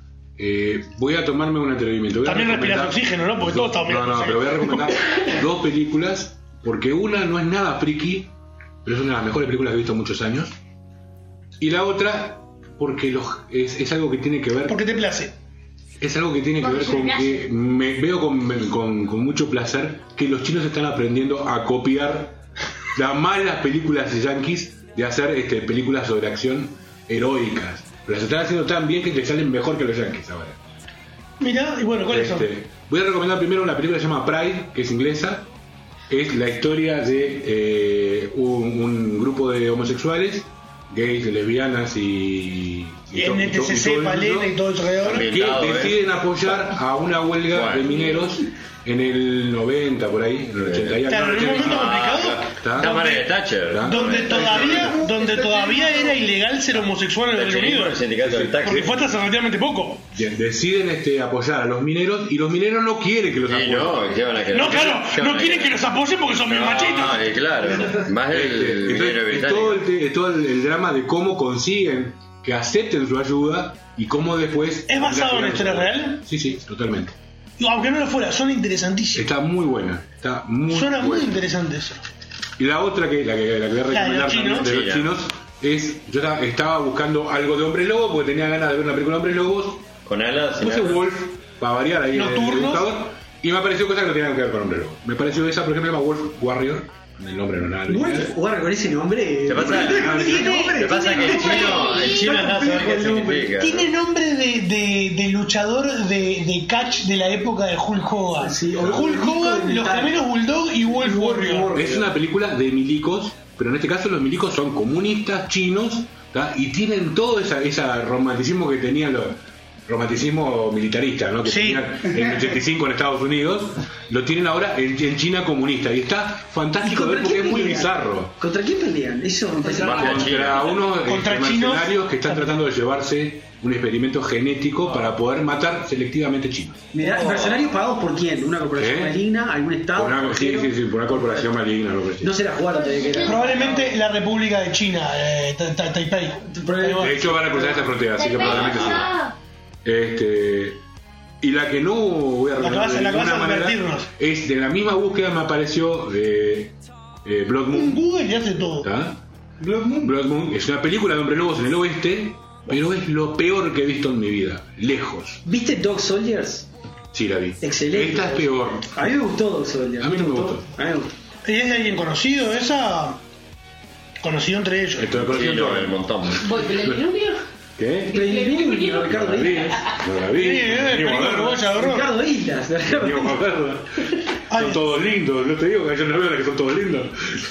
Eh, voy a tomarme un atrevimiento. Voy a también respiras recomendar- oxígeno, ¿no? Porque todos estamos No, mirando no, series. pero voy a recomendar dos películas porque una no es nada friki, pero es una de las mejores películas que he visto en muchos años. Y la otra porque los, es, es algo que tiene que ver. Porque te place. Es algo que tiene que ver con que me veo con, con, con mucho placer que los chinos están aprendiendo a copiar las malas películas de yankees de hacer este, películas sobre acción heroicas. Pero las están haciendo tan bien que te salen mejor que los yankees ahora. Mira, y bueno, ¿cuáles son? Este, voy a recomendar primero una película que se llama Pride, que es inglesa. Es la historia de eh, un, un grupo de homosexuales, gays, lesbianas y... Y to- N y T to- C y C, todo el mundo Palena y todo alrededor. que deciden apoyar a una huelga de mineros en el noventa, por ahí, en el ochenta y algo. Claro, en un momento complicado. Está. La Margaret Thatcher. Donde todavía, donde todavía era ilegal ser homosexual en el Reino Unido. El sindicato del taxi. Porque fue hasta hace relativamente poco. Bien, deciden este, apoyar a los mineros y los mineros no quieren que los Y apoyen. no, ¿qué van a querer? No, claro, ¿Qué van no a quieren que querer? los apoyen porque son bien machitos. No, y claro, más el Este, minero entonces, es británico. todo, el, te- es todo el, el drama de cómo consiguen que acepten su ayuda y cómo después... ¿Es basado en la historia real? Sí, sí, totalmente. Aunque no lo fuera, suena interesantísimo. Está muy buena, está muy Suena muy buena. interesante eso. Y la otra que la que, la que voy a La de los recomendar chinos. también de los Sí, ya. chinos es, yo estaba, estaba buscando algo de Hombres Lobos porque tenía ganas de ver una película de Hombres Lobos. Con alas. sin Puse alas. Wolf para variar ahí en el Nocturnos. buscador y me apareció cosas que no tenían que ver con Hombres Lobos. Me pareció esa, por ejemplo, se llama Wolf Warrior. El nombre no es nada. Wolf, jugar con ese nombre. ¿Qué pasa? Tiene- ¿Qué pasa? Que el chino, el chino no sabe qué significa. Tiene nombre de, de, de luchador de, de catch de la época de Hulk Hogan. Sí, o- Hulk o- Hogan, o- los gemelos Bulldog y Wolf Warrior. Es una película de milicos, pero en este caso los milicos son comunistas, chinos, ¿tá? Y tienen todo ese esa romanticismo que tenían los romanticismo militarista, ¿no? Que Sí. tenían en el ochenta y cinco en Estados Unidos, lo tienen ahora en, en China comunista y está fantástico de ver porque es muy pelean? bizarro. ¿Contra quién pelean? Eso me parece. Bajo Contra China. unos este, Contra mercenarios chinos. que están tratando de llevarse un experimento genético para poder matar selectivamente chinos. Mirá, ¿mercenarios pagados por quién? ¿Una corporación ¿Eh? maligna? ¿Algún estado? Por una, sí, ¿Pero? sí, sí, por una corporación maligna. algo así. No se la jugaron todavía que era. Probablemente la República de China, eh, Ta- Ta- Taipei. De hecho van a cruzar esa frontera, así que probablemente sí. Este, y la que no voy a La que recomendar vas- de la que vas ninguna a manera advertirnos. es de la misma búsqueda me apareció eh, eh, Blood Un Moon. Google y hace todo. ¿Tá? Blood Moon. Blood Moon es una película de hombres lobos en el oeste, pero es lo peor que he visto en mi vida, lejos. ¿Viste Dog Soldiers? Sí, la vi. Excelente. Esta es peor. A mí me gustó Dog Soldiers. A mí no me gustó. A mí me gustó. ¿Y es de alguien conocido esa? Conocido entre ellos. Esto lo Sí, conocí no, el montón. Voy, Playmobil. ¿Qué? Playmobil, No Ricardo la vi, Islas. no la vi. Sí, eh, Ni película moderna. uruguaya de horror. Ricardo Islas. Ni me acuerdo. Ay. Son todos lindos, no te digo que yo no veo que son todos lindos.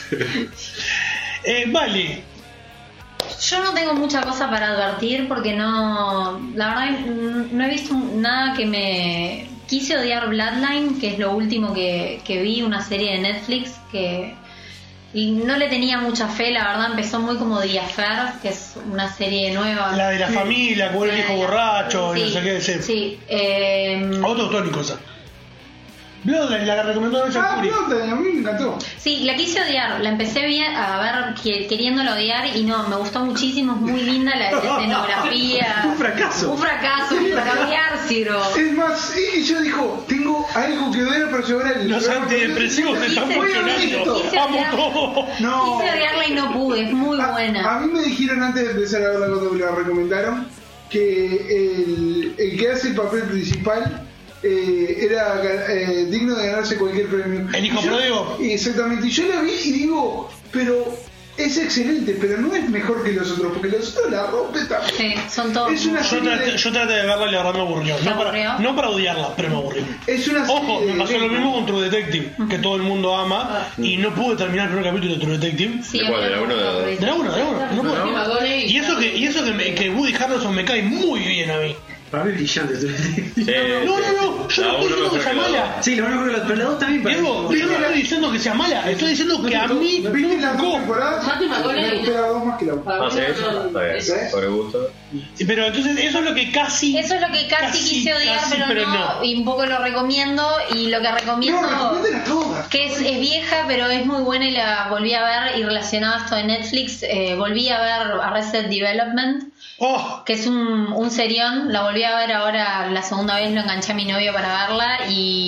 Eh, vale. Yo no tengo mucha cosa para advertir porque no, la verdad mm, no he visto nada que me... Quise odiar Bloodline, que es lo último que, que vi, una serie de Netflix que... Y no le tenía mucha fe, la verdad empezó muy como The Affair, que es una serie nueva. La de la familia, que vuelve el hijo borracho, y Sí, no sé qué. Sí. sí. Eh, Otro tónico esa. Bloodline, la que recomendó Roger Ah, Curry. Bloodline, a mí me encantó. Sí, la quise odiar, la empecé bien, a ver que- queriéndola odiar y no, me gustó muchísimo, es muy linda la, la escenografía. Un fracaso. Un fracaso, para odiar, Ciro. Es más, ella dijo, tengo algo que ver para llevar al Los programa, antidepresivos te están Quise- funcionando. quise Vamos odiar- todo. No. Quise odiarla y no pude, es muy A- buena. A, mí me dijeron antes de empezar a verla cuando me la recomendaron que el, el que hace el papel principal eh, era eh, digno de ganarse cualquier premio. ¿El hijo Y yo- pródigo? Exactamente. Y yo la vi y digo, pero es excelente, pero no es mejor que los otros, porque los otros la rompen también. Sí, son todos. Es una Yo serie traté, de- yo traté de verla y la verdad me aburrió. ¿Te No aburrió? para, no para odiarla, pero me aburrió. Es una serie Ojo, de- me pasó de- lo mismo con True Detective, que todo el mundo ama, y no pude terminar el primer capítulo de True Detective. Sí, ¿De cuál? ¿De la uno o de la dos? De la uno, de la uno, no puedo. Matthew McConaughey. Y eso que, y eso que, me- que Woody Harrelson me cae muy bien a mí. Para mí es brillante. Sí, No, no, no, yo La no estoy uno diciendo que sea mejor que la mala. Sí, lo único que los pero la dos también para Diego, mí. yo no estoy diciendo que sea mala, estoy diciendo que a mí no ¿Viste me las dos tocó. temporadas? Matthew McConaughey. Me gustó la dos más que la uno. Para Ah, mí sí, no- eso está bien. es- Sobre gusto. Pero entonces eso es lo que casi... Eso es lo que casi, Casi, quise odiar, casi, pero, pero no, no. y un poco lo recomiendo. Y lo que recomiendo, No, recomienden a todas. que es, es vieja, pero es muy buena y la volví a ver. Y relacionado a esto de Netflix, eh, volví a ver Arrested Development, Oh, que es un, un serión. La volví a ver ahora, la segunda vez lo enganché a mi novio para verla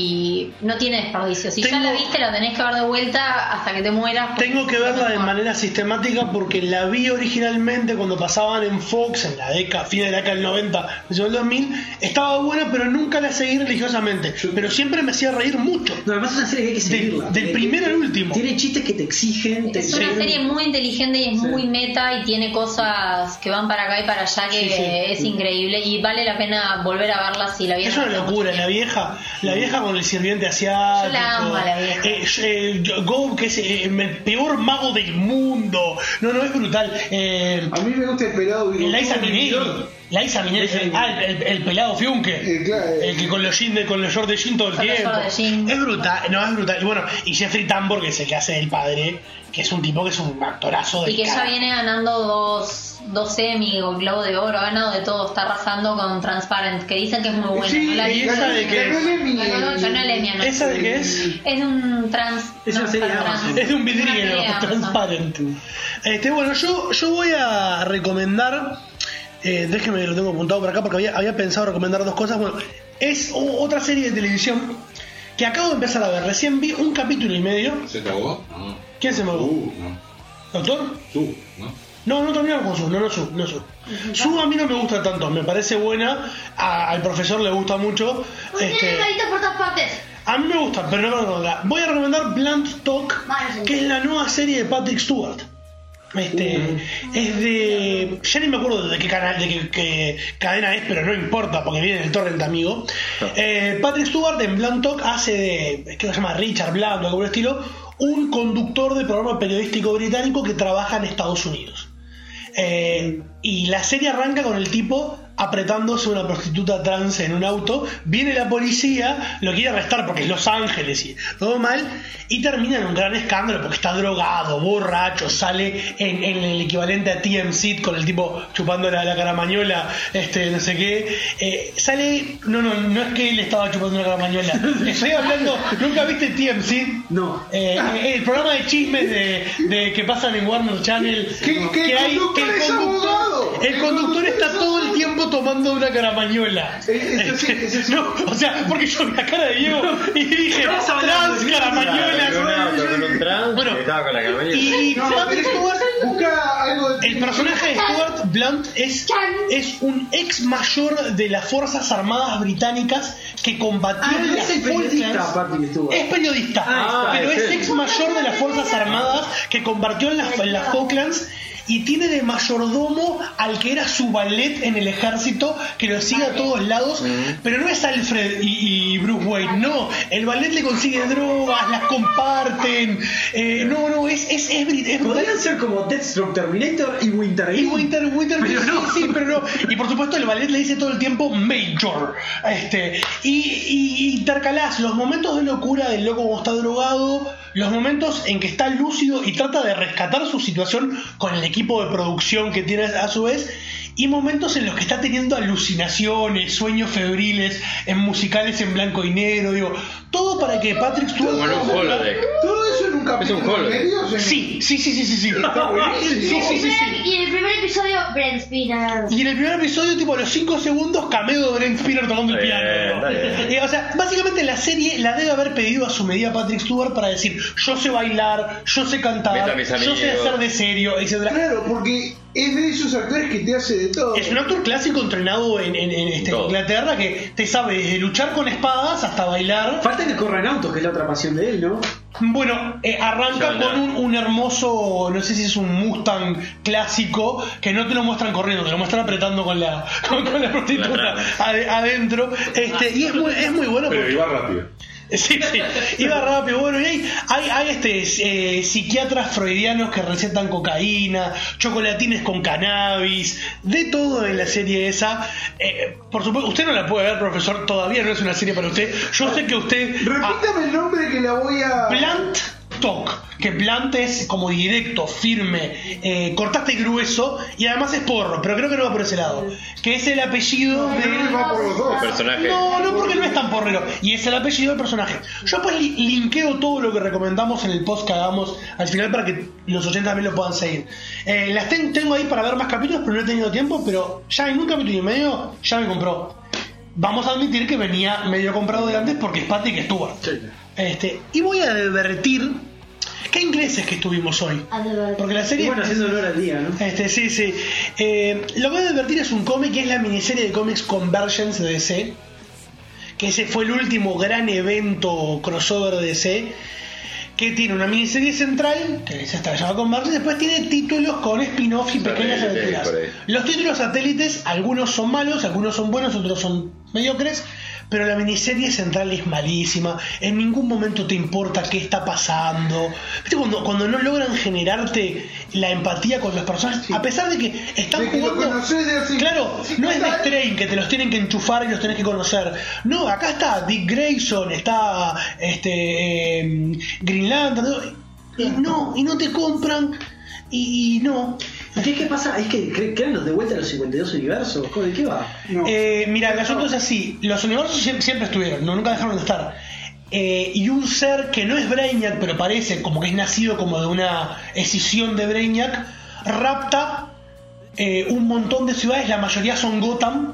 y no tiene desperdicio. Si Tengo- ya la viste, la tenés que ver de vuelta hasta que te mueras. porque tengo que es verla de mejor. manera sistemática porque la vi originalmente cuando pasaban en Fox en la década, fin de la década del noventa, principio del dos mil. Estaba buena, pero nunca la seguí religiosamente. Pero siempre me hacía reír mucho. No, además es una serie que hay que Del- seguirla. del primero al último. Tiene chistes que te exigen. Te Es una exigen. serie muy inteligente y es muy meta y tiene cosas que van para acá y para allá que Sí, sí. es increíble y vale la pena volver a verla si la vieron. Es una locura, la vieja, la vieja con el sirviente asiático. Yo la amo a la vieja. Eh, eh, Gob, que es eh, el peor mago del mundo. No, no, es brutal. Eh, A mí me gusta el pelado. digo, Liza todo el Minnelli. guión. Liza Minnelli. Ah, el, el- el pelado Fiunke. Eh, claro, eh. El que con los jeans de- con los shorts de jean todo el Con los tiempo. shorts de jean. Es brutal, no, es brutal. Y bueno, y Jeffrey Tambor, que es el que hace del padre, que es un tipo que es un actorazo de Y que ya viene ganando dos, dos Emmy o Globo de Oro, ha ganado de todo, está arrasando con Transparent, que dicen que es muy buena. Sí, ¿No la y viste? esa de que- ganó el Emmy, Ganó- el- ganó el Emmy, ¿no? ¿Esa de qué es? Es de un trans. Es una no, serie de trans- Amazon. Es de un una serie de vidriero Amazon. transparent. Este, bueno, yo, yo voy a recomendar, eh, déjeme que lo tengo apuntado por acá porque había, había pensado recomendar dos cosas. Bueno, es o- otra serie de televisión que acabo de empezar a ver. Recién vi un capítulo y medio. ¿Se te ahogó? No. ¿Quién se me ahogó? Uh, no. ¿Doctor? Su, ¿no? No, no terminaron con Su, no, no Su, no Su. Su a mí no me gusta tanto, me parece buena, a- al profesor le gusta mucho. Pues Este, tiene carita por todas partes. a mí me gusta, pero no me gusta. Voy a recomendar Blunt Talk, Vale, señor. que es la nueva serie de Patrick Stewart. Este, es de. Ya ni me acuerdo de qué canal, de qué, qué cadena es, pero no importa porque viene del torrent amigo. Eh, Patrick Stewart en Blunt Talk hace de. ¿Qué se llama? Richard Blunt o algo por el estilo. Un conductor de programa periodístico británico que trabaja en Estados Unidos. Eh, y la serie arranca con el tipo apretándose a una prostituta trans en un auto. Viene la policía, lo quiere arrestar porque es Los Ángeles y todo mal. Y termina en un gran escándalo porque está drogado, borracho. Sale en, en el equivalente a T M Z con el tipo chupando la, la caramañola, este, no sé qué. Eh, sale. No, no, no es que él estaba chupando una caramañola. Estoy hablando. ¿Nunca viste T M Z? No. Eh, el programa de chismes de, de que pasan en Warner Channel. Que- que el conductor es abogado. el El conductor conductor está es todo el abogado. tiempo tomando una caramañola. Eh, eso sí, eso sí. No, o sea, porque yo vi la cara de Diego y dije, Estamos hablando trans de- caramañola. Con un auto, con un trans, Bueno, que estaba con la camarilla. Y No, Patrick pero Stewart, busca algo de. el personaje de Stuart Blunt es, es un ex mayor de las Fuerzas Armadas Británicas que combatió Ah, en no las es el periodista, Falklands. Patrick Stewart. Es periodista, Ah, pero es es él. ex mayor de las Fuerzas Armadas que combatió en las, en las Falklands y tiene de mayordomo al que era su valet en el ejército que lo sigue a todos lados, pero no es Alfred y, y Bruce Wayne, no, el valet le consigue drogas, las comparten, eh, no, no, es, es, es, brit- es brutal. Podrían ser como Deathstroke, Terminator y Winter Y Green. Winter, Winter, Pero sí, no. sí, pero no. Y por supuesto el ballet le dice todo el tiempo Major. Este, y, y intercalás los momentos de locura del loco cuando está drogado, los momentos en que está lúcido y trata de rescatar su situación con el equipo de producción que tiene a su vez, y momentos en los que está teniendo alucinaciones, sueños febriles, en musicales en blanco y negro, digo, todo para que Patrick Stewart Como en un holodeck. Todo eso en un Es un capítulo holodeck. medio. o sea, Sí, sí, sí, sí, sí, sí. Está buenísimo. Sí, sí, sí, sí. Y en el primer episodio, Brent Spinner. Y en el primer episodio, tipo a los cinco segundos, cameo de Brent Spinner tocando el Bien, piano. está bien. Eh, o sea, básicamente la serie la debe haber pedido a su medida Patrick Stewart para decir, yo sé bailar, yo sé Meta a cantar, mis yo sé amigos. hacer de serio, etcétera. Claro, porque es de esos actores que te hace de todo. Es un actor clásico entrenado en, en, en este, Inglaterra que te sabe desde luchar con espadas hasta bailar. Falta que corran autos, que es la otra pasión de él, ¿no? Bueno, eh, arranca Yo no. con un, un hermoso, no sé si es un Mustang clásico, que no te lo muestran corriendo, te lo muestran apretando con la, con, con la prostituta ade- adentro. Este, y es muy, es muy bueno Pero porque... iba rápido. Sí, sí, iba rápido. Bueno, y hay, hay, hay este, eh, psiquiatras freudianos que recetan cocaína, chocolatines con cannabis, de todo en la serie esa. Eh, por supuesto, usted no la puede ver, profesor, todavía no es una serie para usted. Yo sé que usted... Repítame el nombre que la voy a... Blunt Talk, que blunt es como directo, firme, eh, cortaste grueso y además es porro, pero creo que no va por ese lado, que es el apellido No, de... no va por los dos. El personaje. No, no, porque no es tan porrero. Y es el apellido del personaje. Yo pues li- linkeo todo lo que recomendamos en el post que hagamos al final para que los oyentes también lo puedan seguir. Eh, las ten- tengo ahí para ver más capítulos, pero no he tenido tiempo, pero ya en un capítulo y medio ya me compró. Vamos a admitir que venía medio comprado de antes porque es Patrick Stewart. Este, y voy a advertir... ¿Qué ingleses que estuvimos hoy? Porque la serie... Y bueno, haciendo honor al día, ¿no? Este, sí, sí. Eh, lo que voy a advertir es un cómic que es la miniserie de cómics Convergence de D C. Que ese fue el último gran evento crossover de D C. Que tiene una miniserie central, que se está llamada Convergence, y después tiene títulos con spin-off y pequeñas Satélite, aventuras. por ahí. Los títulos satélites, algunos son malos, algunos son buenos, otros son mediocres. Pero la miniserie central es malísima. En ningún momento te importa qué está pasando. ¿Viste cuando, cuando no logran generarte la empatía con los personajes? A pesar de que están De que lo jugando... conocés de hace Claro, no es de Strain que te los tienen que enchufar y los tenés que conocer. No, acá está Dick Grayson, está este eh, Green Lantern. Y no, y no te compran. Y, y no. ¿Qué, ¿Qué pasa? ¿Es que cre- crean de vuelta los cincuenta y dos universos? ¿De qué va? Eh, mira, el asunto es así. Los universos siempre, siempre estuvieron, no, nunca dejaron de estar. Eh, y un ser que no es Brainiac, pero parece como que es nacido como de una escisión de Brainiac, rapta eh, un montón de ciudades, la mayoría son Gotham,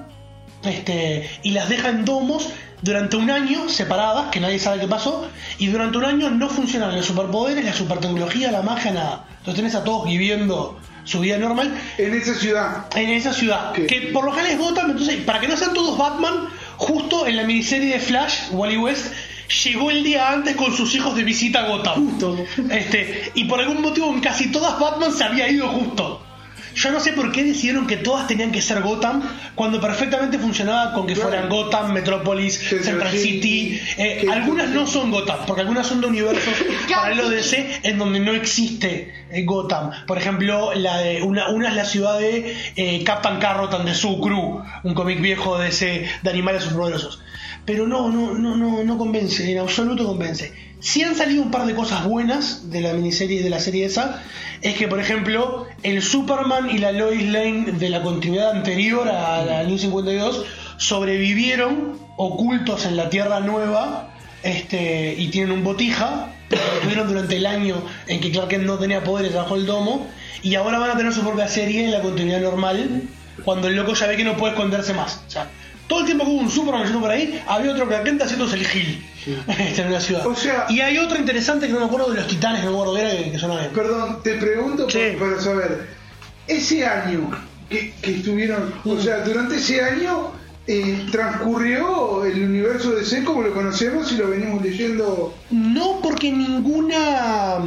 este, y las deja en domos durante un año separadas, que nadie sabe qué pasó, y durante un año no funcionan los superpoderes, la supertecnología, la magia, nada. Entonces tenés a todos viviendo su vida normal en esa ciudad, en esa ciudad que por lo general es Gotham. Entonces, para que no sean todos Batman, justo en la miniserie de Flash, Wally West llegó el día antes con sus hijos de visita a Gotham. Justo. Este, y por algún motivo en casi todas Batman se había ido justo. Yo no sé por qué decidieron que todas tenían que ser Gotham cuando perfectamente funcionaba con que fueran Gotham, Metropolis, Central City. Eh, algunas no son Gotham, porque algunas son de universos paralelos de D C en donde no existe eh, Gotham. Por ejemplo, la de una, una es la ciudad de eh, Captain Carrotan de Zoo Crew, un cómic viejo de D C de animales superpoderosos. Pero no, no, no, no, no convence, en absoluto convence. Si han salido un par de cosas buenas de la miniserie de la serie esa, es que por ejemplo el Superman y la Lois Lane de la continuidad anterior a la New cincuenta y dos sobrevivieron ocultos en la Tierra Nueva, este, y tienen un botija, porque lo tuvieron durante el año en que Clark Kent no tenía poderes bajo el domo, y ahora van a tener su propia serie en la continuidad normal, cuando el loco ya ve que no puede esconderse más. O sea, todo el tiempo que hubo un Superman yendo por ahí, había otro Clark Kent haciéndose el Gil en una ciudad. O sea, y hay otro interesante que no me acuerdo de los titanes, no me acuerdo qué era, que, que sonaba bien. Perdón, te pregunto Sí. por- para saber, ese año que, que estuvieron, o sea, durante ese año eh, transcurrió el universo de D C como lo conocemos y lo venimos leyendo. No, porque ninguna.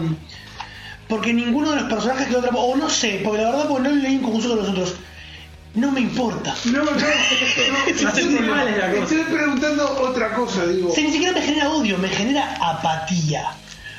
Porque ninguno de los personajes que otra. O no sé, porque la verdad, porque no lo leí en conjunto con los otros. No me importa. No, no, no, Ese es el estoy, problema. estoy preguntando otra cosa, digo. Sí, ni siquiera me genera odio, me genera apatía.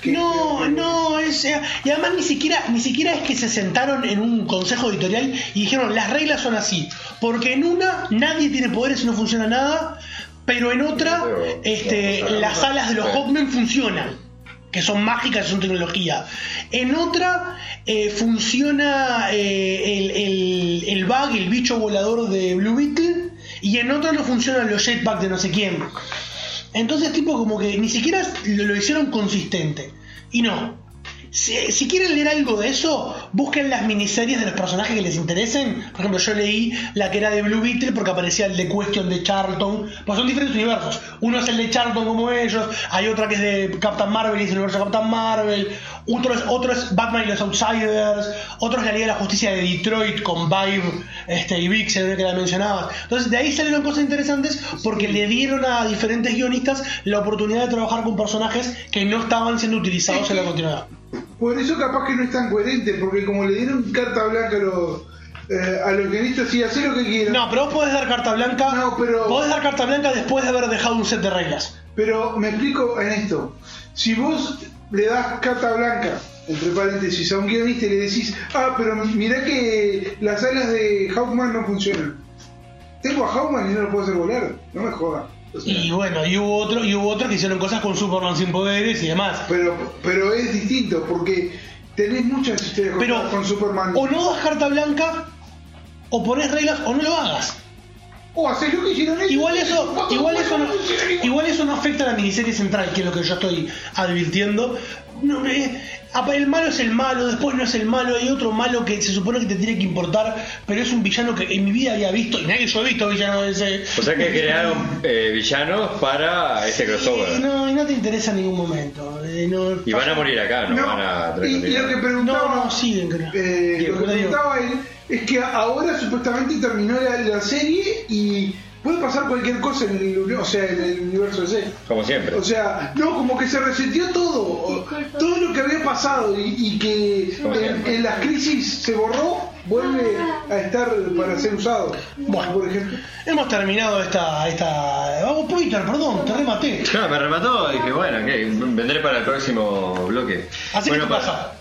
No, no, es, eh, y además ni siquiera, ni siquiera es que se sentaron en un consejo editorial y dijeron las reglas son así, porque en una nadie tiene poderes y no funciona nada, pero en otra este, las alas de los Hawkmen funcionan, que son mágicas y son tecnología. En otra eh, funciona eh, el, el, el bug, el bicho volador de Blue Beetle, y en otra no funcionan los jetpacks de no sé quién. Entonces tipo como que ni siquiera lo, lo hicieron consistente. Y no. Si, si quieren leer algo de eso, busquen las miniseries de los personajes que les interesen. Por ejemplo, yo leí la que era de Blue Beetle porque aparecía el de Question de Charlton. Pues son diferentes universos. Uno es el de Charlton como ellos, hay otra que es de Captain Marvel y es el universo de Captain Marvel. Otro es, otro es Batman y los Outsiders. Otro es la Liga de la Justicia de Detroit con Vibe este, y Vixen, que la mencionabas. Entonces de ahí salieron cosas interesantes porque le dieron a diferentes guionistas la oportunidad de trabajar con personajes que no estaban siendo utilizados en la continuidad. Por eso capaz que no es tan coherente, porque como le dieron carta blanca a los, eh, a los guionistas, sí, hacé lo que quieran. No, pero vos podés dar carta blanca. No, pero... Podés dar carta blanca después de haber dejado un set de reglas. Pero me explico en esto. Si vos le das carta blanca, entre paréntesis, a un guionista y le decís, ah, pero mirá que las alas de Hawkman no funcionan. Tengo a Hawkman y no lo puedo hacer volar. No me jodas. O sea, y bueno, y hubo otro, y hubo otro que hicieron cosas con Superman sin poderes y demás. Pero, pero es distinto, porque tenés muchas historias con, pero, con Superman. O no das carta blanca, o pones reglas, o no lo hagas. O haces lo que hicieron ellos. Igual eso, igual eso no, igual eso no afecta a la miniserie central, que es lo que yo estoy advirtiendo. No, eh, el malo es el malo, después no es el malo, hay otro malo que se supone que te tiene que importar, pero es un villano que en mi vida había visto, y nadie yo he visto villanos de ese. O sea que crearon eh, villanos para este crossover. Y no, y no te interesa en ningún momento. Eh, no, y van a morir acá, no, no van a y, y lo que preguntaba, no, no, siguen, creo. Eh, lo que preguntaba él es que ahora supuestamente terminó la, la serie y puede pasar cualquier cosa en el, o sea, en el universo de C. Como siempre. O sea, no, como que se reseteó todo. Todo lo que había pasado y, y que en, en las crisis se borró, vuelve a estar para ser usado. Bueno, por ejemplo. Hemos terminado esta... esta... Vamos, Peter, perdón, te rematé. Claro, me remató y dije, bueno, ¿qué? Vendré para el próximo bloque. Así bueno, que, ¿qué pasa?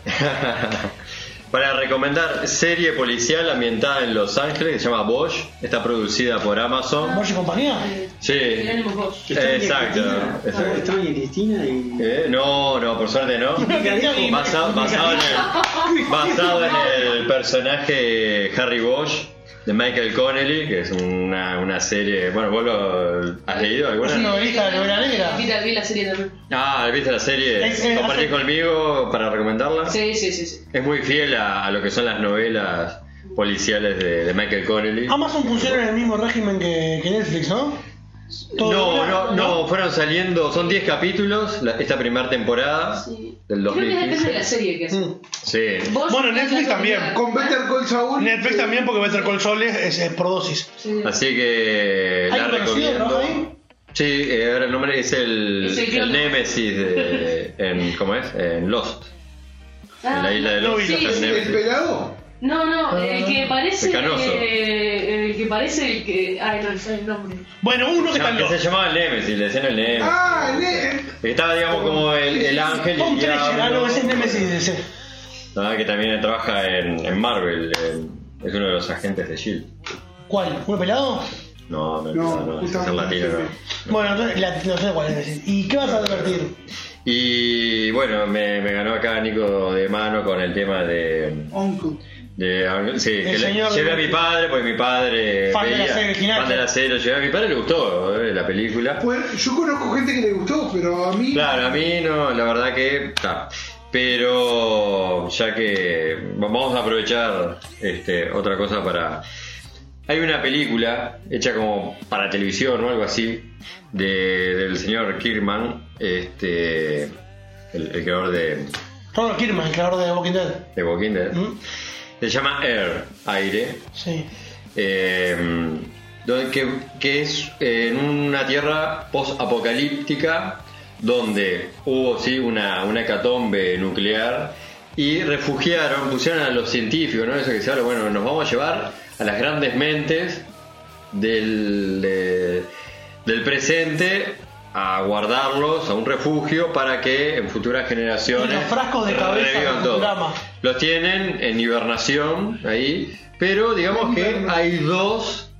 Para recomendar serie policial ambientada en Los Ángeles que se llama Bosch, está producida por Amazon. ¿Bosch y compañía? Sí, Extraña exacto. Cristina, extraña Cristina y... ¿Eh? No, no, por suerte no. Basado, basado, en el, basado en el personaje Harry Bosch de Michael Connelly, que es una, una serie. Bueno, ¿vos lo has leído alguna? Es una novelista de novela negra. Vi la serie también. Ah, ¿viste la serie? Es, es, ¿Compartís hace... conmigo para recomendarla? Sí, sí, sí, sí. Es muy fiel a, a lo que son las novelas policiales de, de Michael Connelly. Amazon funciona en el mismo régimen que, que Netflix, ¿no? No, no, no, fueron saliendo, son diez capítulos la, esta primera temporada sí. del dos mil quince. Creo que depende de la serie que hacen. Mm. Sí. Bueno, Netflix también. Con Better Call Saul. Netflix también, porque Better Call Saul es, es, es por dosis. Sí. Así que la recomiendo. Sí, eh, ahora el nombre es el, ¿Es el, el Némesis de, en, ¿cómo es? En Lost. Ah, en la isla de Lost. sí, el sí. ¿El pelado? No, no, el que parece. El canoso. Eh, el que parece el que. Ay, no sé el nombre. Bueno, uno que No, está en que Lost. se llamaba el Némesis, le decían el Némesis. Ah, el... Estaba, digamos, como el, el ángel y Tom el Treasure, ah, diablo. no, ese es Nemesis de ese. Ah, que también trabaja en, en Marvel. en- es uno de los agentes de S H I E L D. ¿Cuál? ¿Uno pelado? No, no, No, no, no, es justamente. el latino, no. Bueno, entonces la, no sé cuál es. ¿Y qué vas a advertir? Y bueno, me, me ganó acá Nico de mano con el tema de. Uncle. de sí, El que le, señor llevé de- a mi padre, porque mi padre. Fan de la veía, serie original. fan de la serie, lo llevé a mi padre, le gustó eh, la película. Bueno, yo conozco gente que le gustó, pero a mí. Claro, a mí no, la verdad que. ta. Pero ya que vamos a aprovechar este, otra cosa para. Hay una película hecha como para televisión o algo así de, del señor Kirkman, este, el, el creador de, Ronald Kirkman, el creador de The Walking Dead. de Walking Dead. ¿Mm? Se llama Air, aire. Sí. Eh, donde- que, que es en una tierra post-apocalíptica donde hubo sí una, una hecatombe nuclear y refugiaron, pusieron a los científicos, ¿no? Eso que se habla, bueno, nos vamos a llevar a las grandes mentes del, de- del presente a guardarlos a un refugio para que en futuras generaciones Y los frascos de cabeza revivan de todo. Futurama. Los tienen en hibernación ahí, pero digamos que hay dos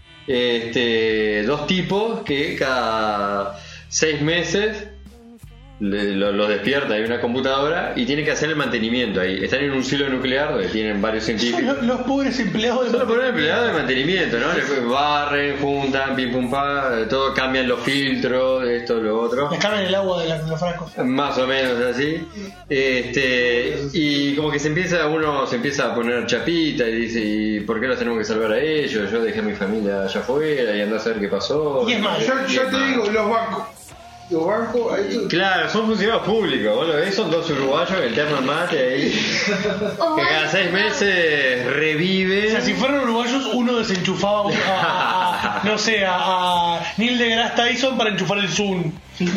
este, dos tipos que cada seis meses le- lo- los despierta, hay una computadora y tienen que hacer el mantenimiento ahí. Están en un silo nuclear donde tienen varios Son científicos. los, los pobres empleados de Son los pobres empleados de mantenimiento, ¿no? Después barren, juntan, pim pum pa, todo, cambian los filtros, esto, lo otro. Les cambian el agua de, la- de los frascos. Más o menos así. Este, y como que se empieza, uno se empieza a poner chapita y dice, ¿y por qué los tenemos que salvar a ellos? Yo dejé a mi familia allá afuera y andá a saber qué pasó. Y es más, yo, Y yo es te más. digo, los bancos. Los bancos, a eso- Claro, son funcionarios públicos, vos lo ves, son dos uruguayos en el termo mate ahí, que cada seis meses revive. O sea, si fueran uruguayos, uno desenchufaba a, a- a- no sé, a, a Neil deGrasse Tyson para enchufar el Zoom.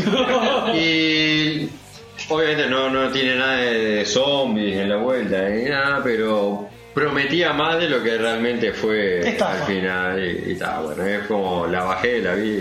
Y obviamente no, no tiene nada de zombies en la vuelta ni nada, pero prometía más de lo que realmente fue Estafa. al final. Y, y tal, bueno, es como la bajé, la vi.